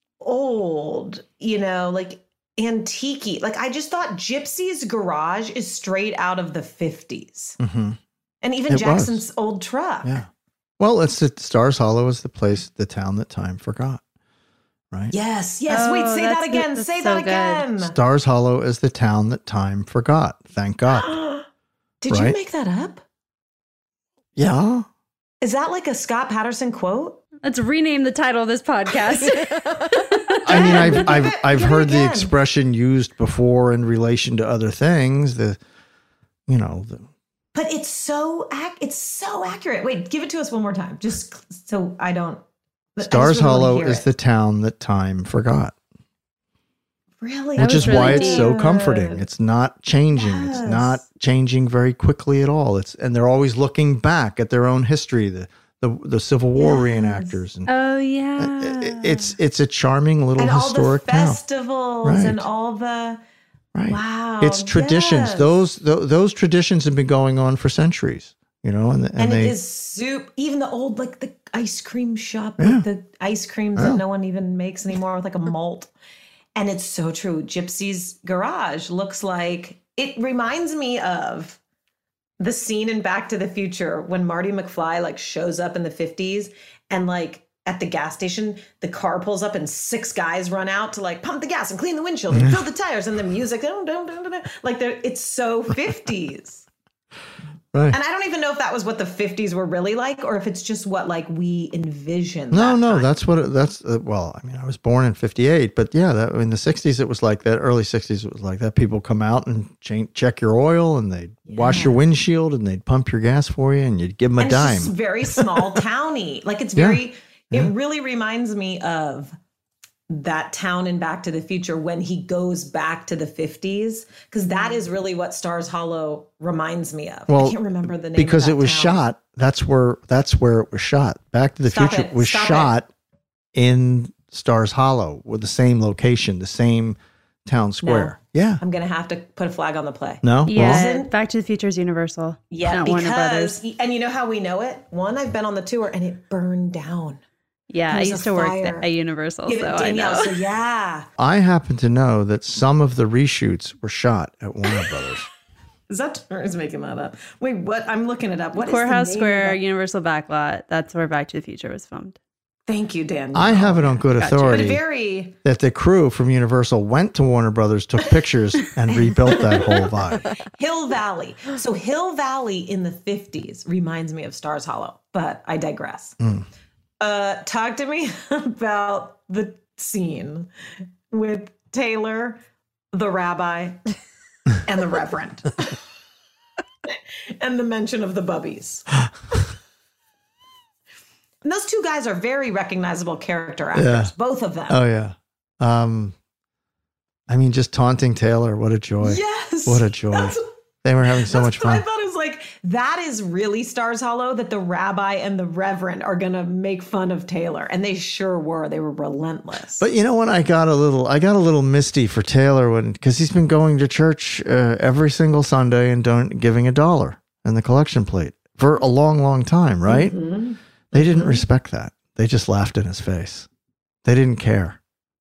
old, you know, like antique-y. Like I just thought Gypsy's garage is straight out of the fifties. Mm-hmm. And even it Jackson's was. old truck. Yeah. Well, it's the Stars Hollow is the place, the town that time forgot. Right? Yes, yes. Oh, Wait, say that again. Good. Say so that good. again. Stars Hollow is the town that time forgot. Thank God. Did right? you make that up? Yeah. Is that like a Scott Patterson quote? Let's rename the title of this podcast. I mean, I've I've it, I've heard the expression used before in relation to other things. The, you know, the. But it's so ac- it's so accurate. Wait, give it to us one more time, just so I don't. Stars really Hollow is it. the town that time forgot. Really? Which is really why deep. it's so comforting. It's not changing. Yes. It's not changing very quickly at all. It's and they're always looking back at their own history, the the, the Civil War yes. reenactors. And oh yeah. It, it's it's a charming little and historic all the town. festivals Right. and all the right. wow. It's traditions. Yes. Those th- those traditions have been going on for centuries. You know, and and, and they it is soup. Even the old like the ice cream shop Yeah. with the ice creams Yeah. that no one even makes anymore with like a malt. And it's so true. Gypsy's garage looks like, it reminds me of the scene in Back to the Future when Marty McFly like shows up in the fifties and like at the gas station, the car pulls up and six guys run out to like pump the gas and clean the windshield and fill the tires, and the music, dun, dun, dun, dun, dun. Like they're, it's so fifties. Right. And I don't even know if that was what the fifties were really like, or if it's just what like we envision. No, that no, time. that's what it, that's uh, well, I mean, I was born in fifty-eight, but yeah, that, in the sixties it was like that. Early sixties it was like that. People come out and ch- check your oil, and they'd yeah. wash your windshield, and they'd pump your gas for you, and you'd give them a and dime. It's just very small towny. Like it's Yeah. very. Yeah. It really reminds me of that town in Back to the Future when he goes back to the fifties, because that is really what Stars Hollow reminds me of. Well, I can't remember the name because of that it was town. shot. That's where that's where it was shot. Back to the Stop Future it. was Stop shot in Stars Hollow with the same location, the same town square. No. Yeah. I'm going to have to put a flag on the play. No? Yeah, Isn't- Back to the Future is Universal. Yeah, not Warner Brothers. because, and you know how we know it? One, I've been on the tour and it burned down. Yeah, There I was used a to work fire. th- at Universal, Give it so I Danielle, know. So yeah. I happen to know that some of the reshoots were shot at Warner Brothers. Is that or is making that up? Wait, what? I'm looking it up. What is the Courthouse name of Square, that? Universal Backlot. That's where Back to the Future was filmed. Thank you, Danielle. I have it on good Gotcha. authority But very that the crew from Universal went to Warner Brothers, took pictures, and rebuilt that whole vibe. Hill Valley. So Hill Valley in the fifties reminds me of Stars Hollow, but I digress. Mm. Uh, talk to me about the scene with Taylor, the rabbi, and the reverend. And the mention of the bubbies. And those two guys are very recognizable character actors, Yeah. both of them. Oh, yeah. Um, I mean, just taunting Taylor. What a joy. Yes. What a joy. That's- They were having so much But I fun. thought it was like, that is really Stars Hollow, that the rabbi and the reverend are going to make fun of Taylor. And they sure were. They were relentless. But you know what? I got a little, I got a little misty for Taylor when, because he's been going to church uh, every single Sunday and don't giving a dollar in the collection plate for a long, long time, right? Mhm. They didn't respect that. They just laughed in his face. They didn't care.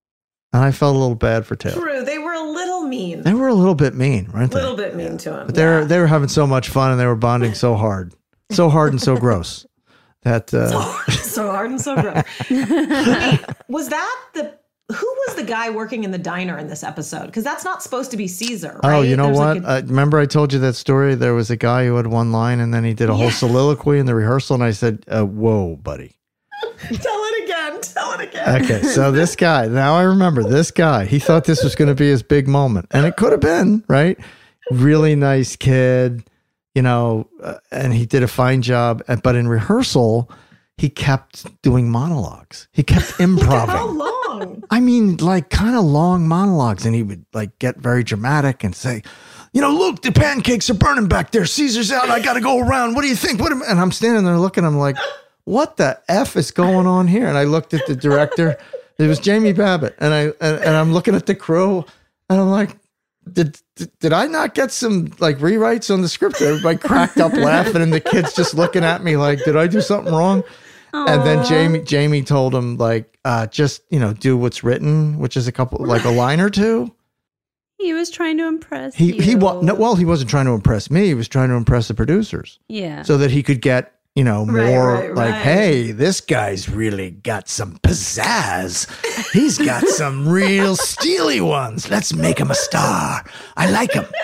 And I felt a little bad for Taylor. True. They were a little mean. They were a little bit mean, A weren't they? little bit mean to him. But they were they were having so much fun and they were bonding so hard, so hard and so gross that uh, So hard and so gross. Wait, was that the, who was the guy working in the diner in this episode? Because that's not supposed to be Caesar, right? oh, you know There's what? like a- uh, remember I told you that story? There was a guy who had one line and then he did a whole Yeah. soliloquy in the rehearsal, and I said, uh, "Whoa, buddy." Tell it again. Tell it again. Okay, so this guy, now I remember this guy. He thought this was going to be his big moment, and it could have been, right? Really nice kid, you know, uh, and he did a fine job. uh, But in rehearsal, he kept doing monologues. He kept improving. How long? I mean, like kind of long monologues, and he would like get very dramatic and say, "You know, Luke, the pancakes are burning back there. Caesar's out. I got to go around. What do you think?" What am-" and I'm standing there looking. I'm like, "What the F is going on here?" And I looked at the director. It was Jamie Babbitt, and I and, and I'm looking at the crew, and I'm like, Did, did did I not get some like rewrites on the script? Everybody cracked up laughing, and the kids just looking at me like, "Did I do something wrong?" And then Jamie Jamie told him like, uh, "Just you know, do what's written," which is a couple like a line or two. He was trying to impress He you. he wa- no, well, he wasn't trying to impress me. He was trying to impress the producers. Yeah. So that he could get, you know, Right, more right, like, right. "Hey, this guy's really got some pizzazz. He's got some real steely ones. Let's make him a star. I like him."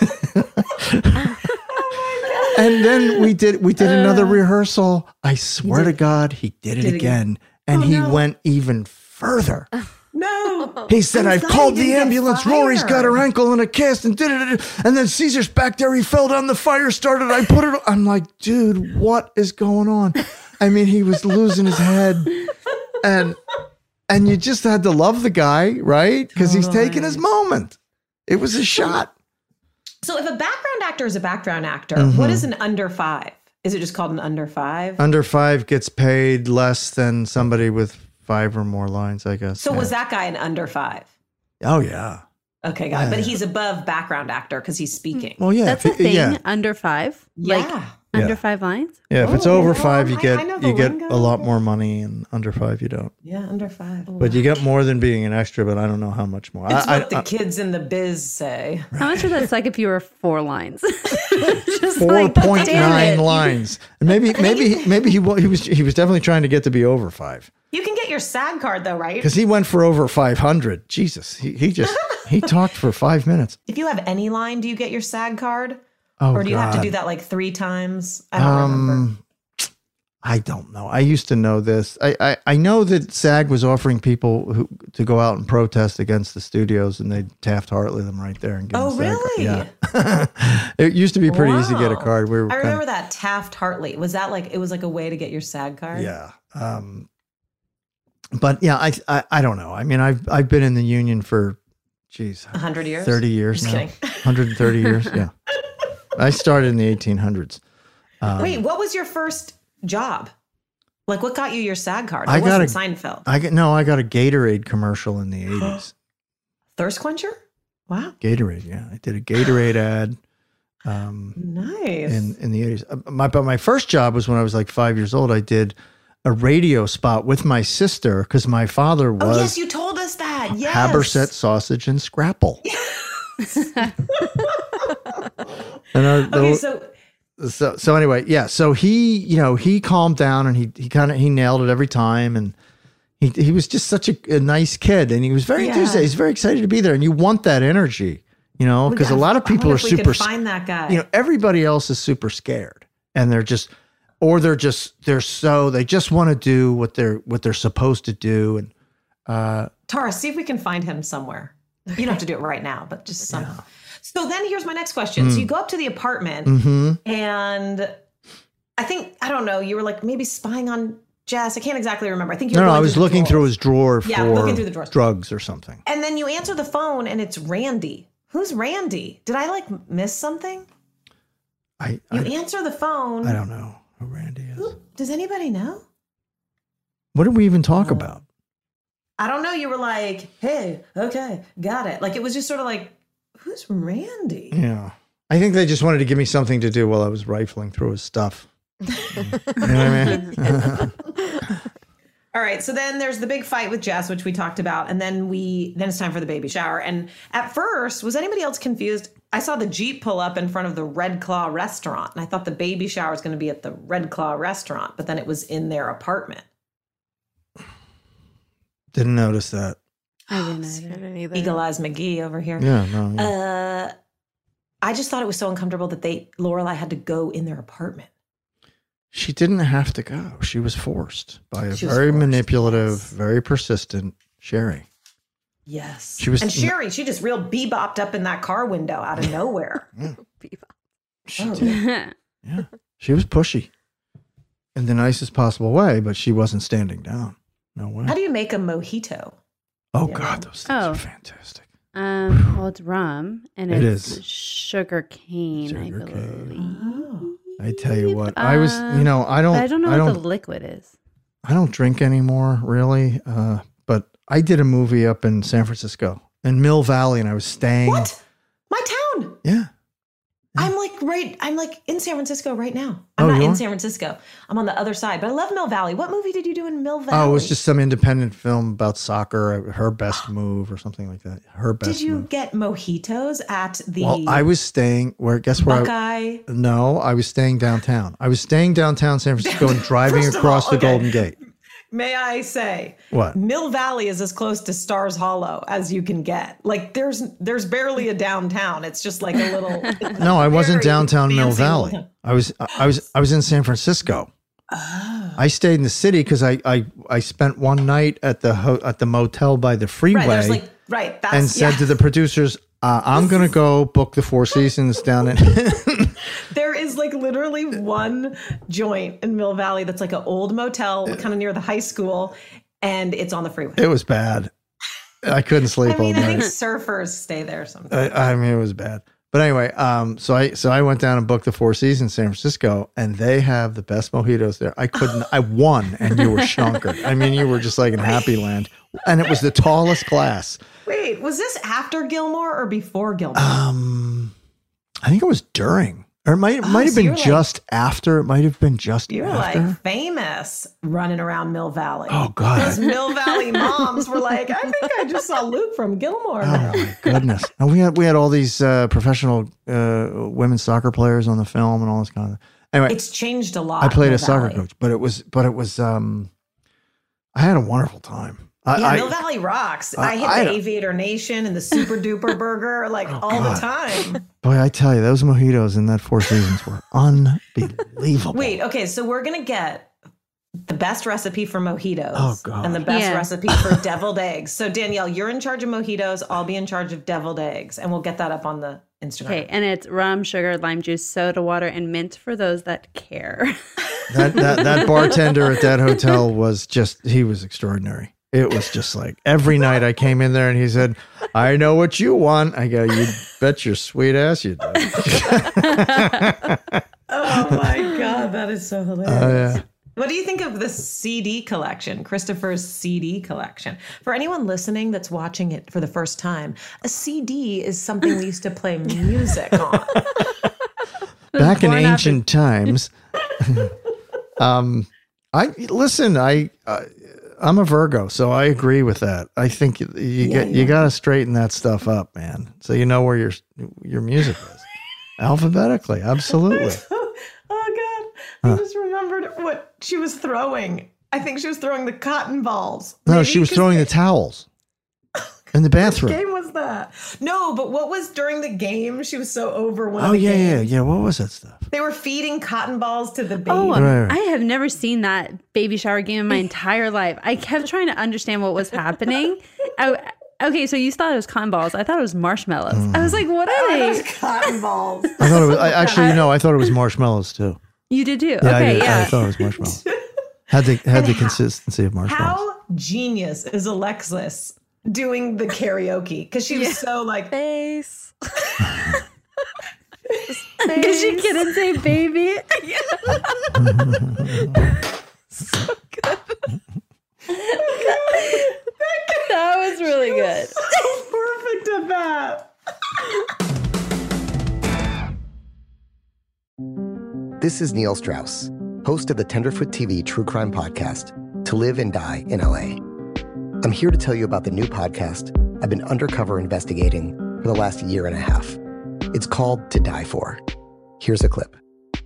And then we did we did another rehearsal. I swear to God, he did it Did it again. again. And Oh, he no. went even further. No. He said, I'm "I've sorry called you the didn't get ambulance. Rory's got her ankle in a cast," and did it. And then Caesar's back there. He fell down. The fire started. I put it. I'm like, dude, what is going on? I mean, he was losing his head, and and you just had to love the guy, right? Because he's taking his moment. It was a shot. So if a background actor is a background actor, Mhm. what is an under five? Is it just called an under five? Under five gets paid less than somebody with five or more lines, I guess. So Yeah. was that guy an under five? Oh yeah. Okay, got it. Yeah. But he's above background actor because he's speaking. Well, yeah. That's if a he- thing. yeah. Under five. Yeah. Like under Yeah. five lines. Yeah, if it's Oh, over yeah. five, you I- get I know the you get lingo. a lot more money, and under five, you don't. Yeah, under five. But you get more than being an extra, but I don't know how much more. It's I, what the I, kids in the biz say. How much would that suck if you were four lines? Just Four like, point damn nine it. lines, and maybe maybe maybe he wa- he was he was definitely trying to get to be over five You can get your SAG card though, right? because he went for over five hundred. Jesus, he he just he talked for five minutes. If you have any line, do you get your SAG card? Oh, or do you have to God. do that like three times? I don't remember. Um, I don't know. I used to know this. I, I, I know that SAG was offering people who to go out and protest against the studios, and they'd Taft Hartley them right there and give Oh, them SAG card. really? Yeah. It used to be pretty easy to get a Wow. card. We were I kind remember of, that Taft Hartley. Was that like, it was like a way to get your SAG card? yeah. Um, but yeah, I, I I don't know. I mean, I've I've been in the union for, geez, A hundred years, thirty years Just now, kidding. one hundred thirty years. Yeah, I started in the eighteen hundreds. Um, Wait, what was your first job? Like, what got you your SAG card? It I got wasn't a, Seinfeld. I got no, I got a Gatorade commercial in the eighties. Thirst quencher? Wow. Gatorade, yeah, I did a Gatorade ad. Um, Nice. In in the eighties, uh, my but my first job was when I was like five years old. I did a radio spot with my sister because my father was Oh, yes, you told us that. Yes. Haberset sausage and Scrapple. And our Okay, little- so so so anyway, yeah. So he, you know, he calmed down and he he kind of he nailed it every time, and he he was just such a, a nice kid, and he was very Yeah. enthusiastic. He's very excited to be there, and you want that energy, you know, We because a gotta- lot of I people wonder are if we super. could find that guy. You know, everybody else is super scared, and they're just, or they're just they're so they just want to do what they're what they're supposed to do, and uh, Tara, see if we can find him somewhere. You don't have to do it right now, but just somehow. So then here's my next question. So Mm. you go up to the apartment Mhm. and I think, I don't know, you were like maybe spying on Jess. I can't exactly remember. I think you no, were no, going I was through the looking drawers. through his drawer Yeah, for looking through the drawers. drugs or something. And then you answer the phone and it's Randy. Who's Randy? Did I like miss something? I You I, answer the phone. I don't know who Randy is. Who, does anybody know? What did we even talk about? I don't know. You were like, hey, okay, got it. Like it was just sort of like, who's Randy? Yeah. I think they just wanted to give me something to do while I was rifling through his stuff. You know what I mean? All right, so then there's the big fight with Jess, which we talked about, and then we then it's time for the baby shower. And at first, was anybody else confused? I saw the Jeep pull up in front of the Red Claw restaurant, and I thought the baby shower was going to be at the Red Claw restaurant, but then it was in their apartment. Didn't notice that. I didn't either. Eagle Eyes McGee over here. Yeah, no, yeah. Uh, I just thought it was so uncomfortable that they Lorelai had to go in their apartment. She didn't have to go. She was forced by a She was very forced, manipulative, very persistent Sherry. Yes. She was- and Sherry, she just real bebopped up in that car window out of nowhere. She Oh, did. Yeah. She was pushy in the nicest possible way, but she wasn't standing down. No way. How do you make a mojito? Oh, God, those things Oh. are fantastic. Um, well, it's rum and It it's is. sugar cane, I believe. I tell you what, I was, you know, I don't, But I don't know I what don't, the liquid is. I don't drink anymore, really. Uh, but I did a movie up in San Francisco, in Mill Valley, and I was staying. What? My town. Yeah. I'm like right. I'm like in San Francisco right now. I'm Oh, not you in are? San Francisco. I'm on the other side. But I love Mill Valley. What movie did you do in Mill Valley? Oh, it was just some independent film about soccer, her best move or something like that. Her best Did you move. get mojitos at the? Well, I was staying where, guess where? Buckeye. I, no, I was staying downtown. I was staying downtown San Francisco and driving First of across all, the okay. Golden Gate. May I say, What? Mill Valley is as close to Stars Hollow as you can get. Like there's there's barely a downtown. It's just like a little. it's No, I wasn't very downtown Mill fancy Valley. little- I was I was I was in San Francisco. I stayed in the city because I, I I spent one night at the ho- at the motel by the freeway Right, there's like right. That's and said yeah. to the producers, uh, "I'm going to go book the Four Seasons down in." There is like literally one joint in Mill Valley that's like an old motel, kind of near the high school, and it's on the freeway. It was bad. I couldn't sleep I mean, all I think night. surfers stay there sometimes. I, I mean, it was bad. But anyway, um, so I so I went down and booked the Four Seasons in San Francisco, and they have the best mojitos there. I couldn't. I won, and you were shunkered. I mean, you were just like in Happy Land, and it was the tallest glass. Wait, was this after Gilmore or before Gilmore? Um, I think it was during, or it might it Oh, might have so been you're like- just after. It might have been just You're after. like famous running around Mill Valley. Oh, God. Those Mill Valley moms were like, I think I just saw Luke from Gilmore. Oh my goodness! And we had we had all these uh, professional uh, women's soccer players on the film and all this kind of. Anyway, It's changed a lot. I played Mill a soccer Valley. coach, but it was but it was um, I had a wonderful time. I, Yeah, I, Mill Valley rocks. I- I, hit I- the Aviator Nation and the Super Duper Burger like all God. the time. boy, I tell you, those mojitos in that Four Seasons were unbelievable. Wait, okay, so we're gonna get the best recipe for mojitos Oh, God. and the best Yeah. recipe for deviled eggs. So Danielle, you're in charge of mojitos. I'll be in charge of deviled eggs, and we'll get that up on the Instagram. Okay, and it's rum, sugar, lime juice, soda water, and mint for those that care. That, that that bartender at that hotel was just he was extraordinary. it was just like every night I came in there and he said, I know what you want. I go, you bet your sweet ass you do. Oh my God, that is so hilarious. Oh, yeah. What do you think of the C D collection, Christopher's C D collection? For anyone listening that's watching it for the first time, a C D is something we used to play music on. Back in ancient times, um, I listen. I uh, I'm a Virgo, so I agree with that. I think you, you Yeah, get yeah. you got to straighten that stuff up, man. So you know where your your music is alphabetically. Absolutely. Oh God, I just remembered what she was throwing. I think she was throwing the cotton balls. No, Maybe she was 'cause throwing the towels in the What bathroom. game was that? No, but what was during the game? She was so over one of Oh the yeah, yeah, games. yeah. What was that stuff? They were feeding cotton balls to the baby. Oh, Right, right. I have never seen that baby shower game in my entire life. I kept trying to understand what was happening. I, okay, so you thought it was cotton balls. I thought it was marshmallows. I was like, what are Those they? cotton balls. I thought it was. I, actually, you know, I thought it was marshmallows too. You did too. Yeah, I, okay, did. yeah. I thought it was marshmallows. Had the had the consistency of marshmallows. How genius is Alexis doing the karaoke? Because she was Yeah. so like Face. Because she couldn't say baby. So good. That was really good. so perfect at that. This is Neil Strauss, host of the Tenderfoot T V true crime podcast, To Live and Die in L A. I'm here to tell you about the new podcast I've been undercover investigating for the last year and a half. It's called To Die For. Here's a clip.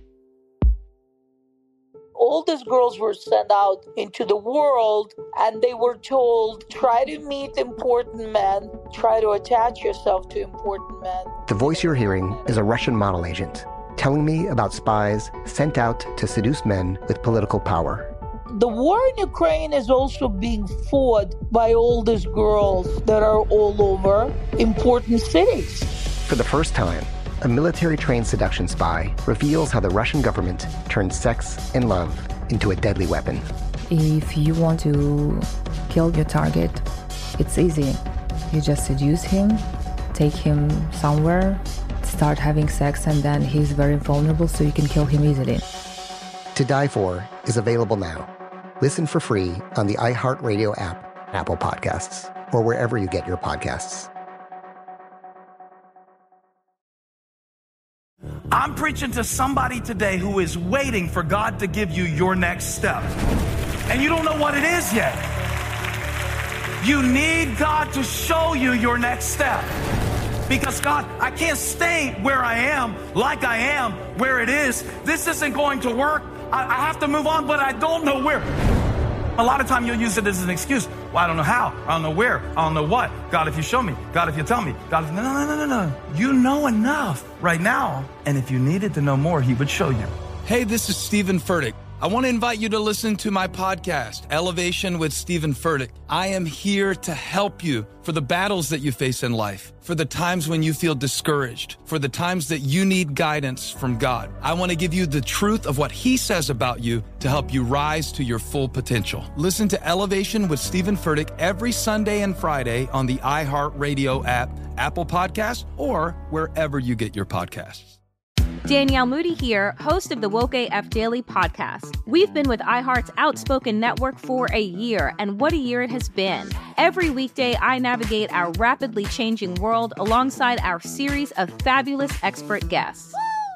All these girls were sent out into the world and they were told, try to meet important men, try to attach yourself to important men. The voice you're hearing is a Russian model agent telling me about spies sent out to seduce men with political power. The war in Ukraine is also being fought by all these girls that are all over important cities. For the first time, a military-trained seduction spy reveals how the Russian government turned sex and love into a deadly weapon. If you want to kill your target, it's easy. You just seduce him, take him somewhere, start having sex, and then he's very vulnerable, so you can kill him easily. To Die For is available now. Listen for free on the iHeartRadio app, Apple Podcasts, or wherever you get your podcasts. I'm preaching to somebody today who is waiting for God to give you your next step. And you don't know what it is yet. You need God to show you your next step. Because God, I can't stay where I am, like I am, where it is. This isn't going to work. I, I have to move on, but I don't know where. A lot of time you'll use it as an excuse. Well, I don't know how. I don't know where. I don't know what. God, if you show me. God, if you tell me. God, if... No, no, no, no, no. You know enough right now. And if you needed to know more, he would show you. Hey, this is Stephen Furtick. I want to invite you to listen to my podcast, Elevation with Stephen Furtick. I am here to help you for the battles that you face in life, for the times when you feel discouraged, for the times that you need guidance from God. I want to give you the truth of what he says about you to help you rise to your full potential. Listen to Elevation with Stephen Furtick every Sunday and Friday on the iHeartRadio app, Apple Podcasts, or wherever you get your podcasts. Danielle Moody here, host of the Woke A F Daily podcast. We've been with iHeart's Outspoken Network for a year, and what a year it has been. Every weekday, I navigate our rapidly changing world alongside our series of fabulous expert guests.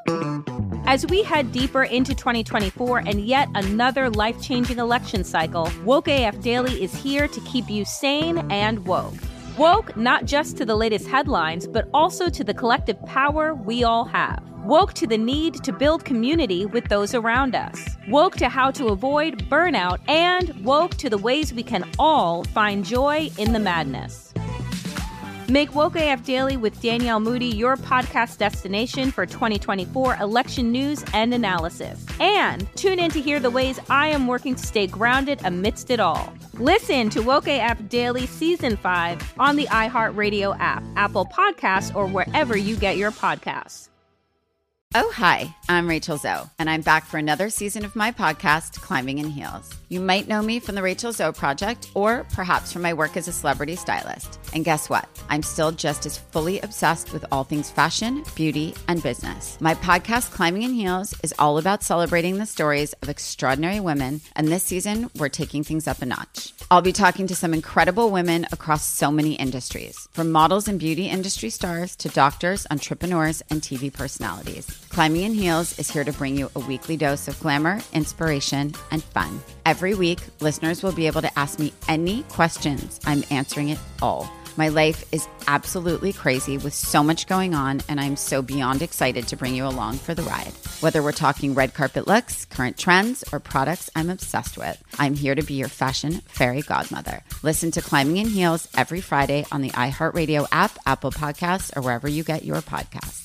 As we head deeper into twenty twenty-four and yet another life-changing election cycle, Woke A F Daily is here to keep you sane and woke. Woke not just to the latest headlines, but also to the collective power we all have. Woke to the need to build community with those around us. Woke to how to avoid burnout, and woke to the ways we can all find joy in the madness. Make Woke A F Daily with Danielle Moody your podcast destination for twenty twenty-four election news and analysis. And tune in to hear the ways I am working to stay grounded amidst it all. Listen to Woke A F Daily Season five on the iHeartRadio app, Apple Podcasts, or wherever you get your podcasts. Oh, hi, I'm Rachel Zoe, and I'm back for another season of my podcast, Climbing in Heels. You might know me from the Rachel Zoe Project, or perhaps from my work as a celebrity stylist. And guess what? I'm still just as fully obsessed with all things fashion, beauty, and business. My podcast, Climbing in Heels, is all about celebrating the stories of extraordinary women, and this season, we're taking things up a notch. I'll be talking to some incredible women across so many industries, from models and beauty industry stars to doctors, entrepreneurs, and T V personalities. Climbing in Heels is here to bring you a weekly dose of glamour, inspiration, and fun. Every week, listeners will be able to ask me any questions. I'm answering it all. My life is absolutely crazy with so much going on, and I'm so beyond excited to bring you along for the ride. Whether we're talking red carpet looks, current trends, or products I'm obsessed with, I'm here to be your fashion fairy godmother. Listen to Climbing in Heels every Friday on the iHeartRadio app, Apple Podcasts, or wherever you get your podcasts.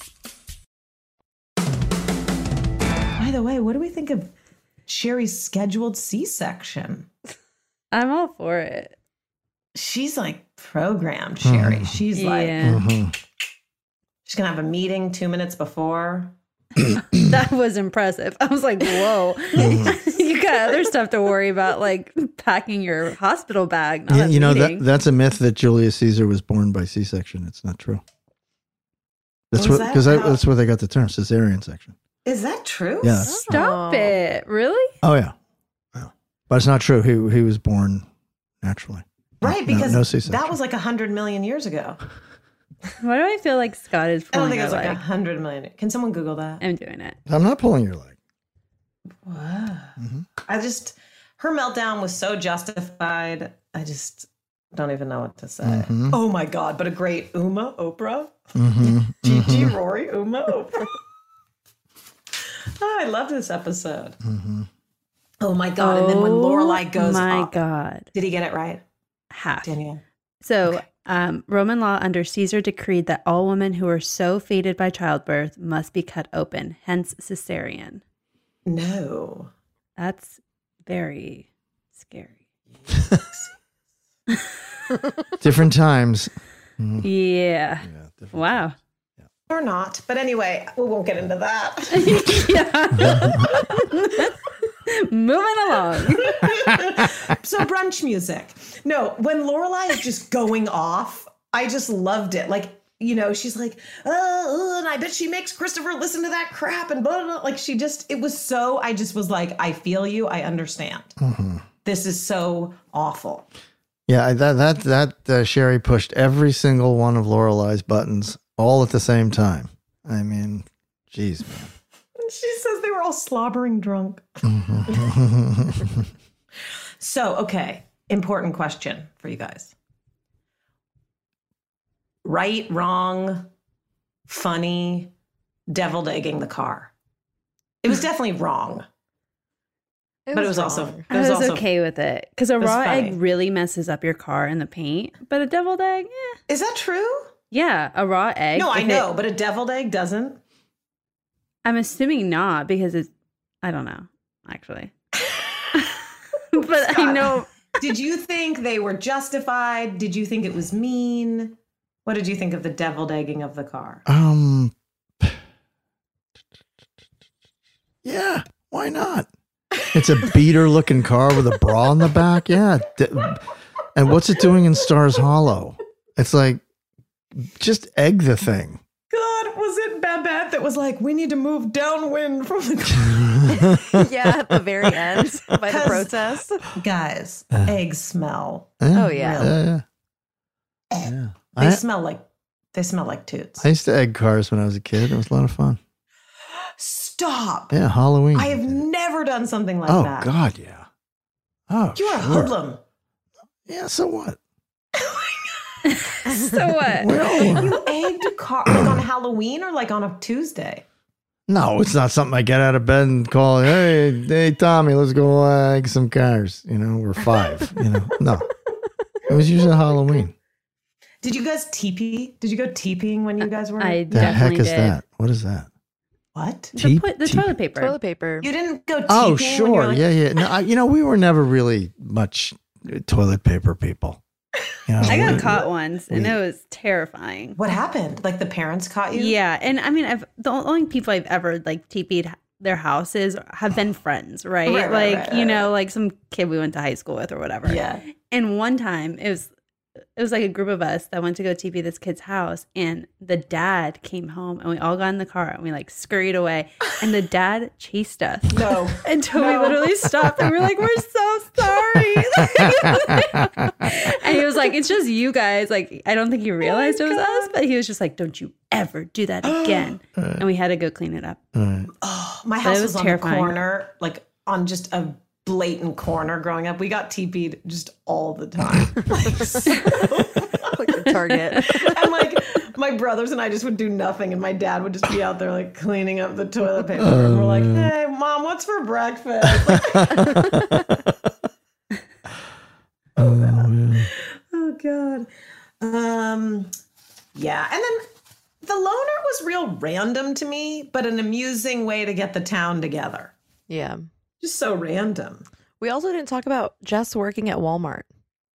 By the way, what do we think of Sherry's scheduled C-section? I'm all for it. She's like programmed, Sherry. Mm. She's like, Yeah. Mm-hmm. she's going to have a meeting two minutes before. That was impressive. I was like, whoa. You got other stuff to worry about, like packing your hospital bag. Not Yeah, a you know, that meeting. that's a myth that Julius Caesar was born by C-section. It's not true. That's Was what that because how- that's where they got the term cesarean section. Is that true? Yeah. that's- Stop it. Really? Oh yeah. Yeah. But it's not true. He he was born naturally. Right, No- because no C-section. that was like a hundred million years ago. Why do I feel like Scott is I don't pulling think it was our like a leg? hundred million. Can someone Google that? I'm doing it. I'm not pulling your leg. Wow. I just, her meltdown was so justified. I just don't even know what to say. Mhm. Oh my God, but a great Uma Oprah. Mm-hmm. Gigi, Rory, Uma Oprah. Oh, I love this episode. Mm-hmm. Oh my God. And then when Lorelai goes my up, God. did he get it right? Half. Danielle. So, um, Roman law under Caesar decreed that all women who are so fated by childbirth must be cut open, hence cesarean. No. That's very scary. Different times. Mhm. Yeah. Wow. Or not. But anyway, we won't get into that. Moving along. So brunch music. No, when Lorelai is just going off, I just loved it. Like, you know, she's like, oh, and I bet she makes Christopher listen to that crap and blah, blah, blah. Like she just, it was so, I just was like, I feel you. I understand. Mm-hmm. This is so awful. Yeah, I- that that that uh, Sherry pushed every single one of Lorelai's buttons all at the same time. I mean, geez, man. She says they were all slobbering drunk. Mm-hmm. So, okay, important question for you guys. Right, wrong, funny, deviled egging the car. It was definitely wrong. It but was it was also wrong. it I was also, okay with it because a it was raw funny. egg really messes up your car and the paint, but a deviled egg, yeah. Is that true? Yeah, a raw egg. No, I if know, it- but a deviled egg doesn't. I'm assuming not because it's, I don't know, actually. But I know. Did you think they were justified? Did you think it was mean? What did you think of the deviled egging of the car? Um. Yeah, why not? It's a beater-looking car with a bra in the back. Yeah, D- and what's it doing in Stars Hollow? It's like just egg the thing. God, was it Babette that was like, we need to move downwind from the car? Yeah, at the very end by the 'Cause, protest. Guys, Uh. eggs smell. Yeah, Oh, yeah. Really. yeah, yeah. yeah. They I, smell like they smell like toots. I used to egg cars when I was a kid. It was a lot of fun. Stop. Yeah, Halloween. I have never done something like oh that. God, yeah. Oh, You are a sure. hoodlum. Yeah, so what? So what? Well, You egged a car like on Halloween or like on a Tuesday? no, it's not something I get out of bed and call. Hey, hey, Tommy, let's go uh, egg some cars. You know, we're five. You know, no. It was usually Halloween. Did you guys teepee? Did you go teepeeing when you guys were? I The heck definitely is did. that? What is that? What? The, Teep- put- the teep- toilet paper. Toilet paper. You didn't go teeping? Oh, when you were sure. like- Yeah, yeah. No, I, you know, we were never really much uh, toilet paper people. You know, I got we- caught once, and we- it was terrifying. What happened? Like the parents caught you? Yeah, and I mean, I've the only people I've ever like T P'd their houses have been friends, right? Right, right, like right, you right, know, like some kid we went to high school with or whatever. Yeah. And one time it was it was like a group of us that went to go T P this kid's house, and the dad came home, and we all got in the car and we like scurried away, and the dad chased us. No. Until No. we literally stopped and we were like, we're so sorry. And he was like, it's just you guys. Like, I don't think he realized it was us, but he was just like, don't you ever do that again. And we had to go clean it up. Oh, my But house it was, was on terrifying. the corner, like on just a blatant corner growing up. We got T P'd just all the time. Like the Target. And like my brothers and I just would do nothing, and my dad would just be out there like cleaning up the toilet paper. And we're like, hey, Mom, what's for breakfast? Oh, man. Oh God. Um yeah. And then the loner was real random to me, but an amusing way to get the town together. Yeah. Just so random. We also didn't talk about Jess working at Walmart.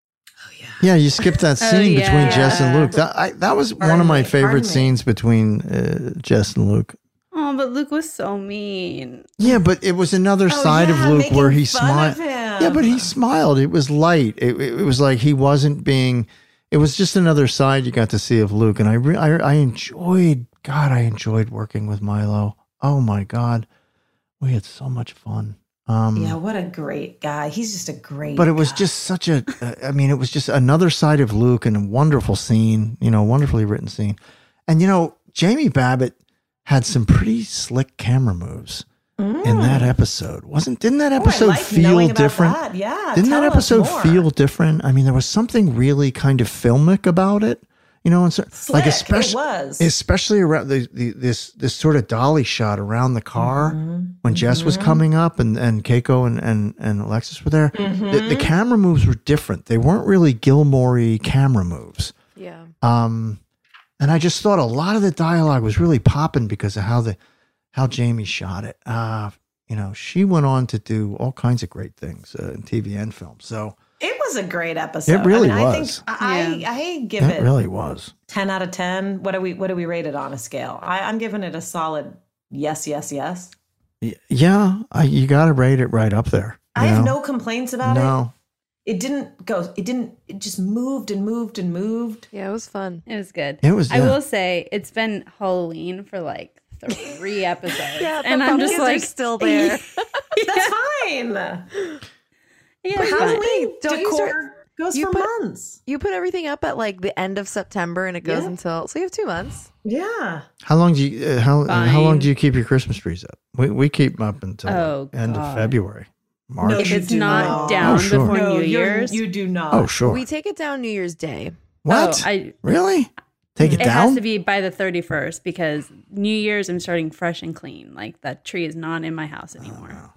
Yeah, you skipped that Oh, scene between yeah. Jess and Luke. That I, that was one of my me, favorite pardon me. scenes between uh, Jess and Luke. Oh, but Luke was so mean. Yeah, but it was another side Oh, yeah, of Luke making where he fun smiled. of him. Yeah, but he smiled. It was light. It, it, it was like he wasn't being. It was just another side you got to see of Luke, and I, re, I, I enjoyed. God, I enjoyed working with Milo. Oh my God, we had so much fun. Um, Yeah, what a great guy. He's just a great But it was guy. just such a, uh, I mean, it was just another side of Luke and a wonderful scene, you know, wonderfully written scene. And, you know, Jamie Babbitt had some pretty slick camera moves in that episode. Wasn't, didn't that Oh, I episode like feel knowing about different? that. Yeah. Didn't tell that us episode more. feel different? I mean, there was something really kind of filmic about it, you know, and so, Slick, like it especially, was. especially around the, the, this, this sort of dolly shot around the car Mm-hmm. when Jess was coming up and, and Keiko and, and, and Alexis were there. The, Mm-hmm. the camera moves were different. They weren't really Gilmore-y camera moves. Yeah. Um, and I just thought a lot of the dialogue was really popping because of how the, how Jamie shot it. Uh, you know, she went on to do all kinds of great things uh, in T V and film. So It was a great episode. It really I mean, was. I think I, I give it it really was. ten out of ten. What do we what do we rate it on a scale? I, I'm giving it a solid yes, yes, yes. Y- Yeah, I, you got to rate it right up there. I you have know? no complaints about No. it. It didn't go, it didn't, it just moved and moved and moved. Yeah, it was fun. It was good. It was, I yeah. will say it's been Halloween for like three episodes. Yeah, the and I'm just pumpkins like are still there. That's fine. Yeah, But it's here's fine. the thing, don't you start- Decor goes you for put- months. You put everything up at like the end of September and it goes Yeah. until, so you have two months. Yeah. How long do you uh, how how long Fine. do you keep your Christmas trees up? We we keep them up until Oh, end of God. February, March. No, If you it's do not not. down Oh, sure. before No, New you're- Year's, you do not. oh sure, We take it down New Year's Day. what? Oh, I, really? Take it, it down? has to be by the thirty-first because New Year's I'm starting fresh and clean. Like that tree is not in my house anymore.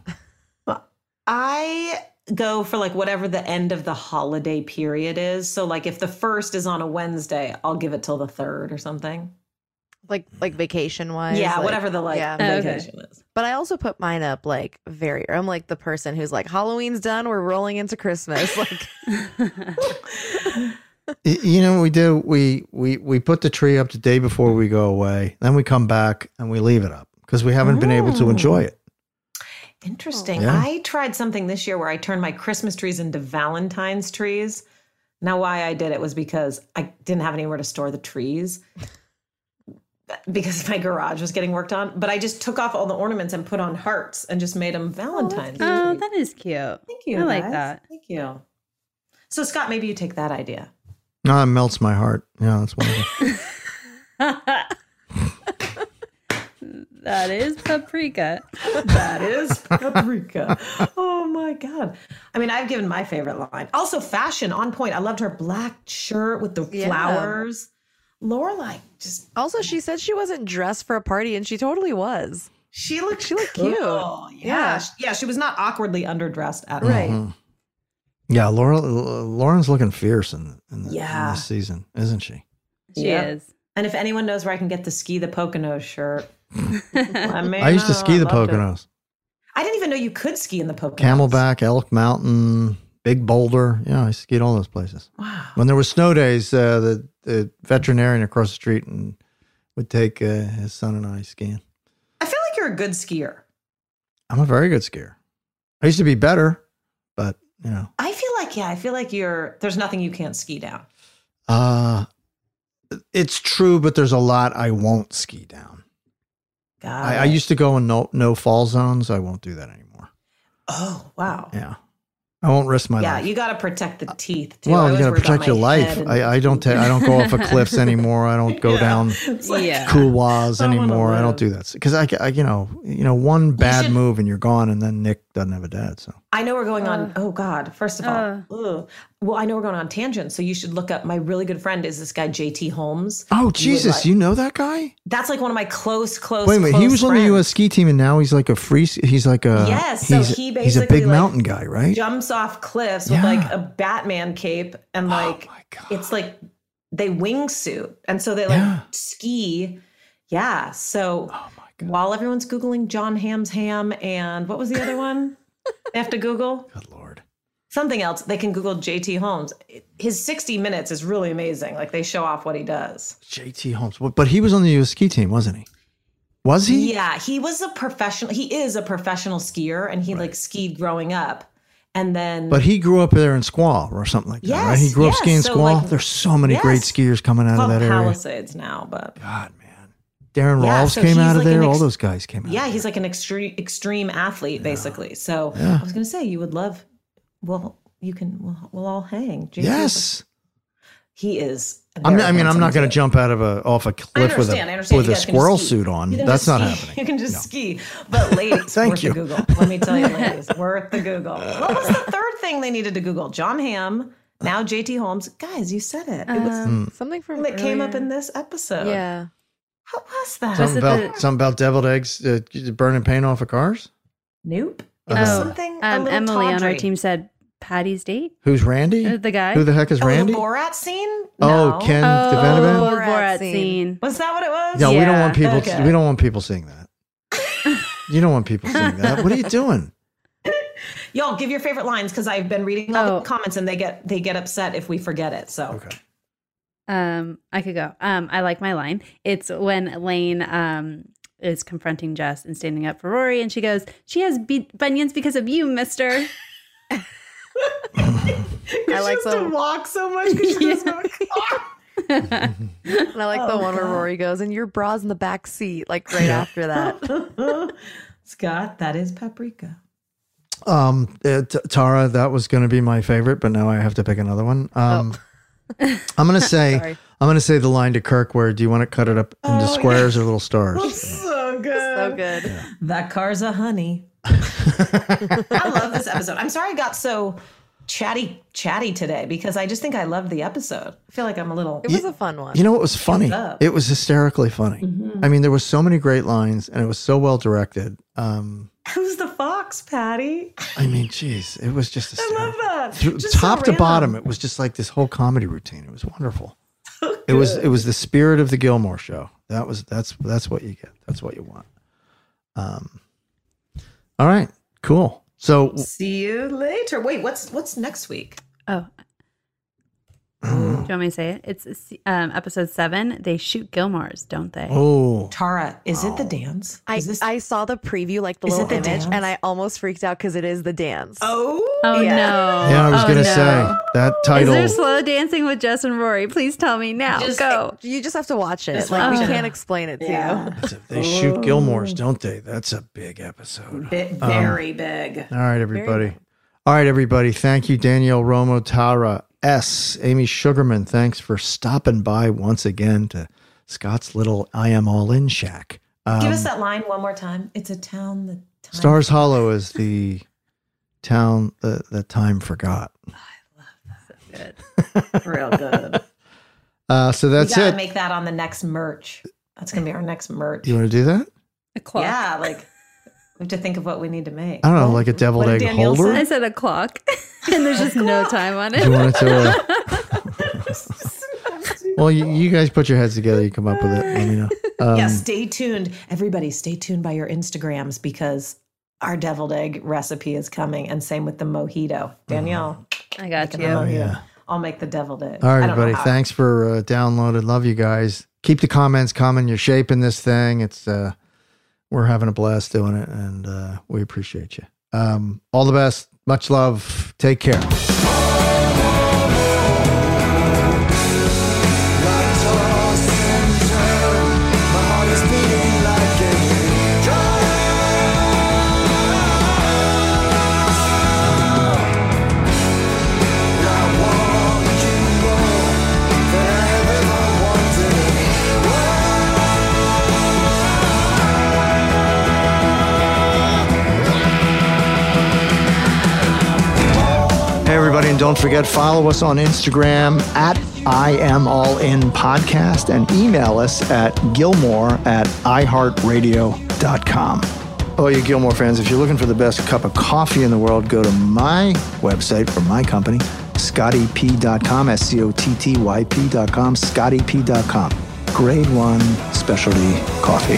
I go for like whatever the end of the holiday period is. So like if the first is on a Wednesday, I'll give it till the third or something. Like like vacation wise. yeah, like, whatever the like yeah. Oh, okay. vacation is. But I also put mine up like very, I'm like the person who's like, Halloween's done, we're rolling into Christmas. Like, Y- You know what we do? We we we put the tree up the day before we go away. Then we come back and we leave it up because we haven't been able to Mm. enjoy it. Interesting. Yeah. I tried something this year where I turned my Christmas trees into Valentine's trees. Now, why I did it was because I didn't have anywhere to store the trees because my garage was getting worked on. But I just took off all the ornaments and put on hearts and just made them Valentine's. Oh, trees. that is cute. Thank you. I like guys. that. Thank you. So, Scott, maybe you take that idea. No, it melts my heart. Yeah, that's wonderful. That is paprika. That is paprika. Oh my God. I mean, I've given my favorite line. Also, fashion on point. I loved her black shirt with the Yeah. flowers. Lorelai just also, she said she wasn't dressed for a party, and she totally was. She looked She looked cool. cute. Yeah. Yeah. yeah. She was not awkwardly underdressed at Right. all. Mhm. Yeah, Laura, Lauren's looking fierce in, in, the, in Yeah. this season, isn't she? She Yeah. is. And if anyone knows where I can get the ski the Poconos shirt, let me I used to know. ski the I'd love to. Poconos. I didn't even know you could ski in the Poconos. Camelback, Elk Mountain, Big Boulder. Yeah, I skied all those places. Wow. When there were snow days, uh, the, the veterinarian across the street and would take uh, his son and I skiing. I feel like you're a good skier. I'm a very good skier. I used to be better, but, you know. I feel like, yeah, I feel like you're, there's nothing you can't ski down. Uh, it's true, but there's a lot I won't ski down. Got I, it. I used to go in no, no fall zones. I won't do that anymore. Oh, wow. Yeah. I won't risk my yeah, life. you got to protect the teeth too. I Well, you always got to worry about protect my your life. head and- I, I don't ta- I don't go off of cliffs anymore. I don't go Yeah. down It's like- Yeah. couloirs I wanna anymore. I live. don't do that because I, I, you know, you know, one bad should- move and you're gone, and then Nick doesn't have a dad. So I know we're going on. Oh God! First of all, Uh. ugh. well, I know we're going on tangents. So you should look up. My really good friend is this guy J T Holmes. oh You would Jesus, like- you know that guy? That's like one of my close, close. Wait a minute, he close was on the friends. U S ski team, and now he's like a free. He's like a Yes, so He's, he he's a basically, big like, mountain guy, right? Jumps off cliffs with Yeah. like a Batman cape and like it's like they wingsuit, and so they like Yeah. ski. Yeah. So while everyone's googling John Hamm's ham and what was the other one? They have to Google. Good Lord. Something else. They can Google J T Holmes. His sixty minutes is really amazing. Like they show off what he does. J T Holmes, but but he was on the U S ski team, wasn't he? Was he? Yeah, he was a professional. He is a professional skier, and he like skied growing up, and then. But he grew up there in Squaw or something like that, Yes, right? He grew up yes. skiing So, Squaw. like, There's so many yes. great skiers coming out of called that area. Palisades now, but God, man, Darren Yeah, Rawls so came he's out of like an there. All ex- those guys came out. yeah, he's like an extreme extreme athlete, basically. So Yeah. I was gonna say you would love. Well, you can. We'll, we'll all hang. J T Yes. he is. a I'm, very I mean, I'm handsome not going to dude. jump out of a off a I cliff with understand. I a understand. with You a guys can squirrel ski. suit on. You can That's just not ski. happening. You can just No. ski. But ladies, Thank worth you. the Google. Let me tell you, ladies, worth the Google. What was the third thing they needed to Google? John Hamm. Now J T Holmes. Guys, you said it. It was Um, something from that came up earlier. in this episode. Yeah. What was that? Something about something about deviled eggs uh, burning paint off of cars. Nope. It Uh, was Oh, something. a um, little Emily on our tawdry. team said Patty's date. Who's Randy? Uh, the guy. Who the heck is Oh, Randy? the Borat scene? Oh, No. Ken Oh, Devanavan? Borat, Borat scene. scene. Was that what it was? No, we don't Yeah. want people. Okay. We don't want people seeing that. You don't want people seeing that. What are you doing? Y'all give your favorite lines because I've been reading all Oh. the comments and they get they get upset if we forget it. So Okay. Um, I could go. Um, I like my line. It's when Lane um is confronting Jess and standing up for Rory, and she goes, "She has be- bunions because of you, Mister." I she like has to the walk so much because she doesn't have a car. and I like the Oh, one where God. Rory goes, and your bra's in the back seat, like right after that. Scott, that is paprika. Um, uh, T- Tara, that was going to be my favorite, but now I have to pick another one. Um, I'm going to say, Sorry. I'm going to say the line to Kirk where do you want to cut it up into Oh, squares or little stars? So good. So good. That car's a honey. I love this episode. I'm sorry I got so chatty chatty today because I just think I loved the episode. I feel like I'm a little It was a fun one. You know what was funny? up. It was hysterically funny. Mhm. I mean, there were so many great lines and it was so well directed. Um, Who's the fox, Patty? I mean, geez, it was just I love that. Through- Just so top to random. bottom. It was just like this whole comedy routine. It was wonderful. It was it was the spirit of the Gilmore Show. That was that's that's what you get. That's what you want. Um. All right. Cool. So See you later. Wait, what's what's next week? Oh. Do you want me to say it? It's um, episode seven. They shoot Gilmores, don't they? Oh, Tara, is it the dance? I, Is this- I saw the preview, like the Is it little the image, dance? and I almost freaked out because it is the dance. Oh, Oh Yeah. no! yeah, I was Oh, gonna no. say that Is title. there slow dancing with Jess and Rory? Please tell me now. Just- Go. You just have to watch it. Just like we watch it. can't explain it to Yeah. you. That's a- they shoot Gilmores, don't they? That's a big episode. Bi- very big. All right, everybody. All right, everybody. Thank you, Danielle Romo, Tara S, Amy Sugarman. Thanks for stopping by once again to Scott's little I Am All In shack. Um, Give us that line one more time. It's a town that time Stars Hollow is the town that, that time forgot. good. Real good. Uh, so that's we gotta it. make that on the next merch. That's gonna be our next merch. You want to do that? A clock. Yeah, like we have to think of what we need to make. I don't know, like a deviled What did egg Danielle holder? I said a clock, and there's just no time on it. You want it to? Uh, well, you, you guys put your heads together. You come up with it. Let me know. Um, yeah, stay tuned. Everybody, stay tuned by your Instagrams because our deviled egg recipe is coming, and same with the mojito. Danielle. I got you. Oh, yeah. I'll make the deviled egg. All right, I don't know everybody. how. Thanks for uh, downloading. Love you guys. Keep the comments coming. You're shaping this thing. It's uh, we're having a blast doing it, and uh, we appreciate you. Um, all the best. Much love. Take care. Hey, everybody, and don't forget, follow us on Instagram at I Am All In Podcast and email us at Gilmore at i heart radio dot com. Oh, you Gilmore fans, if you're looking for the best cup of coffee in the world, go to my website for my company, scotty p dot com, S C O T T Y P dot com, scotty p dot com. Grade one specialty coffee.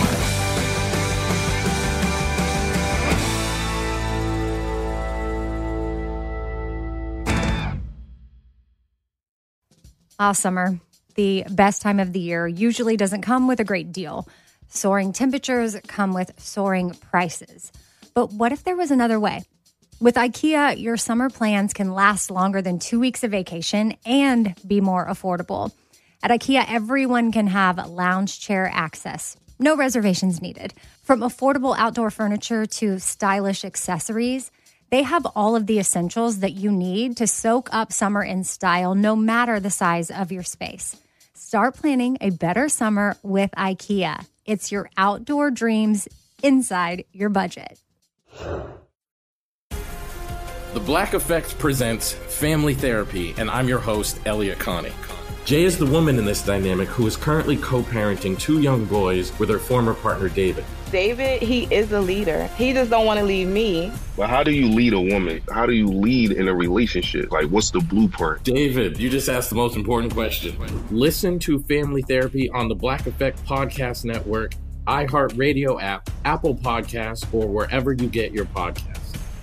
Ah, summer, the best time of the year, usually doesn't come with a great deal. Soaring temperatures come with soaring prices. But what if there was another way? With IKEA, your summer plans can last longer than two weeks of vacation and be more affordable. At IKEA, everyone can have lounge chair access. No reservations needed. From affordable outdoor furniture to stylish accessories, they have all of the essentials that you need to soak up summer in style, no matter the size of your space. Start planning a better summer with IKEA. It's your outdoor dreams inside your budget. The Black Effect presents Family Therapy, and I'm your host, Elliot Connie. Jay is the woman in this dynamic who is currently co-parenting two young boys with her former partner, David. David, he is a leader. He just don't want to leave me. But how do you lead a woman? How do you lead in a relationship? Like, what's the blueprint? David, you just asked the most important question. Listen to Family Therapy on the Black Effect Podcast Network, iHeartRadio app, Apple Podcasts, or wherever you get your podcasts.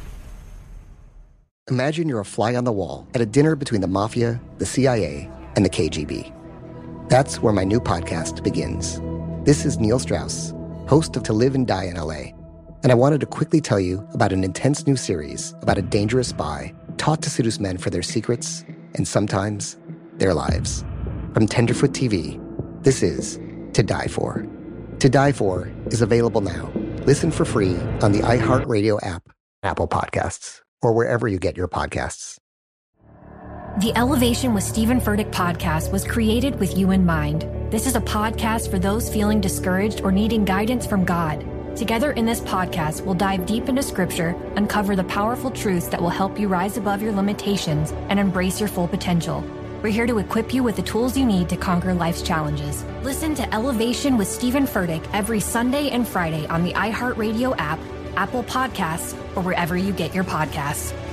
Imagine you're a fly on the wall at a dinner between the mafia, the C I A, and the K G B. That's where my new podcast begins. This is Neil Strauss, host of To Live and Die in L A, and I wanted to quickly tell you about an intense new series about a dangerous spy taught to seduce men for their secrets and sometimes their lives. From Tenderfoot T V, this is To Die For. To Die For is available now. Listen for free on the iHeartRadio app, Apple Podcasts, or wherever you get your podcasts. The Elevation with Stephen Furtick podcast was created with you in mind. This is a podcast for those feeling discouraged or needing guidance from God. Together in this podcast, we'll dive deep into scripture, uncover the powerful truths that will help you rise above your limitations and embrace your full potential. We're here to equip you with the tools you need to conquer life's challenges. Listen to Elevation with Stephen Furtick every Sunday and Friday on the iHeartRadio app, Apple Podcasts, or wherever you get your podcasts.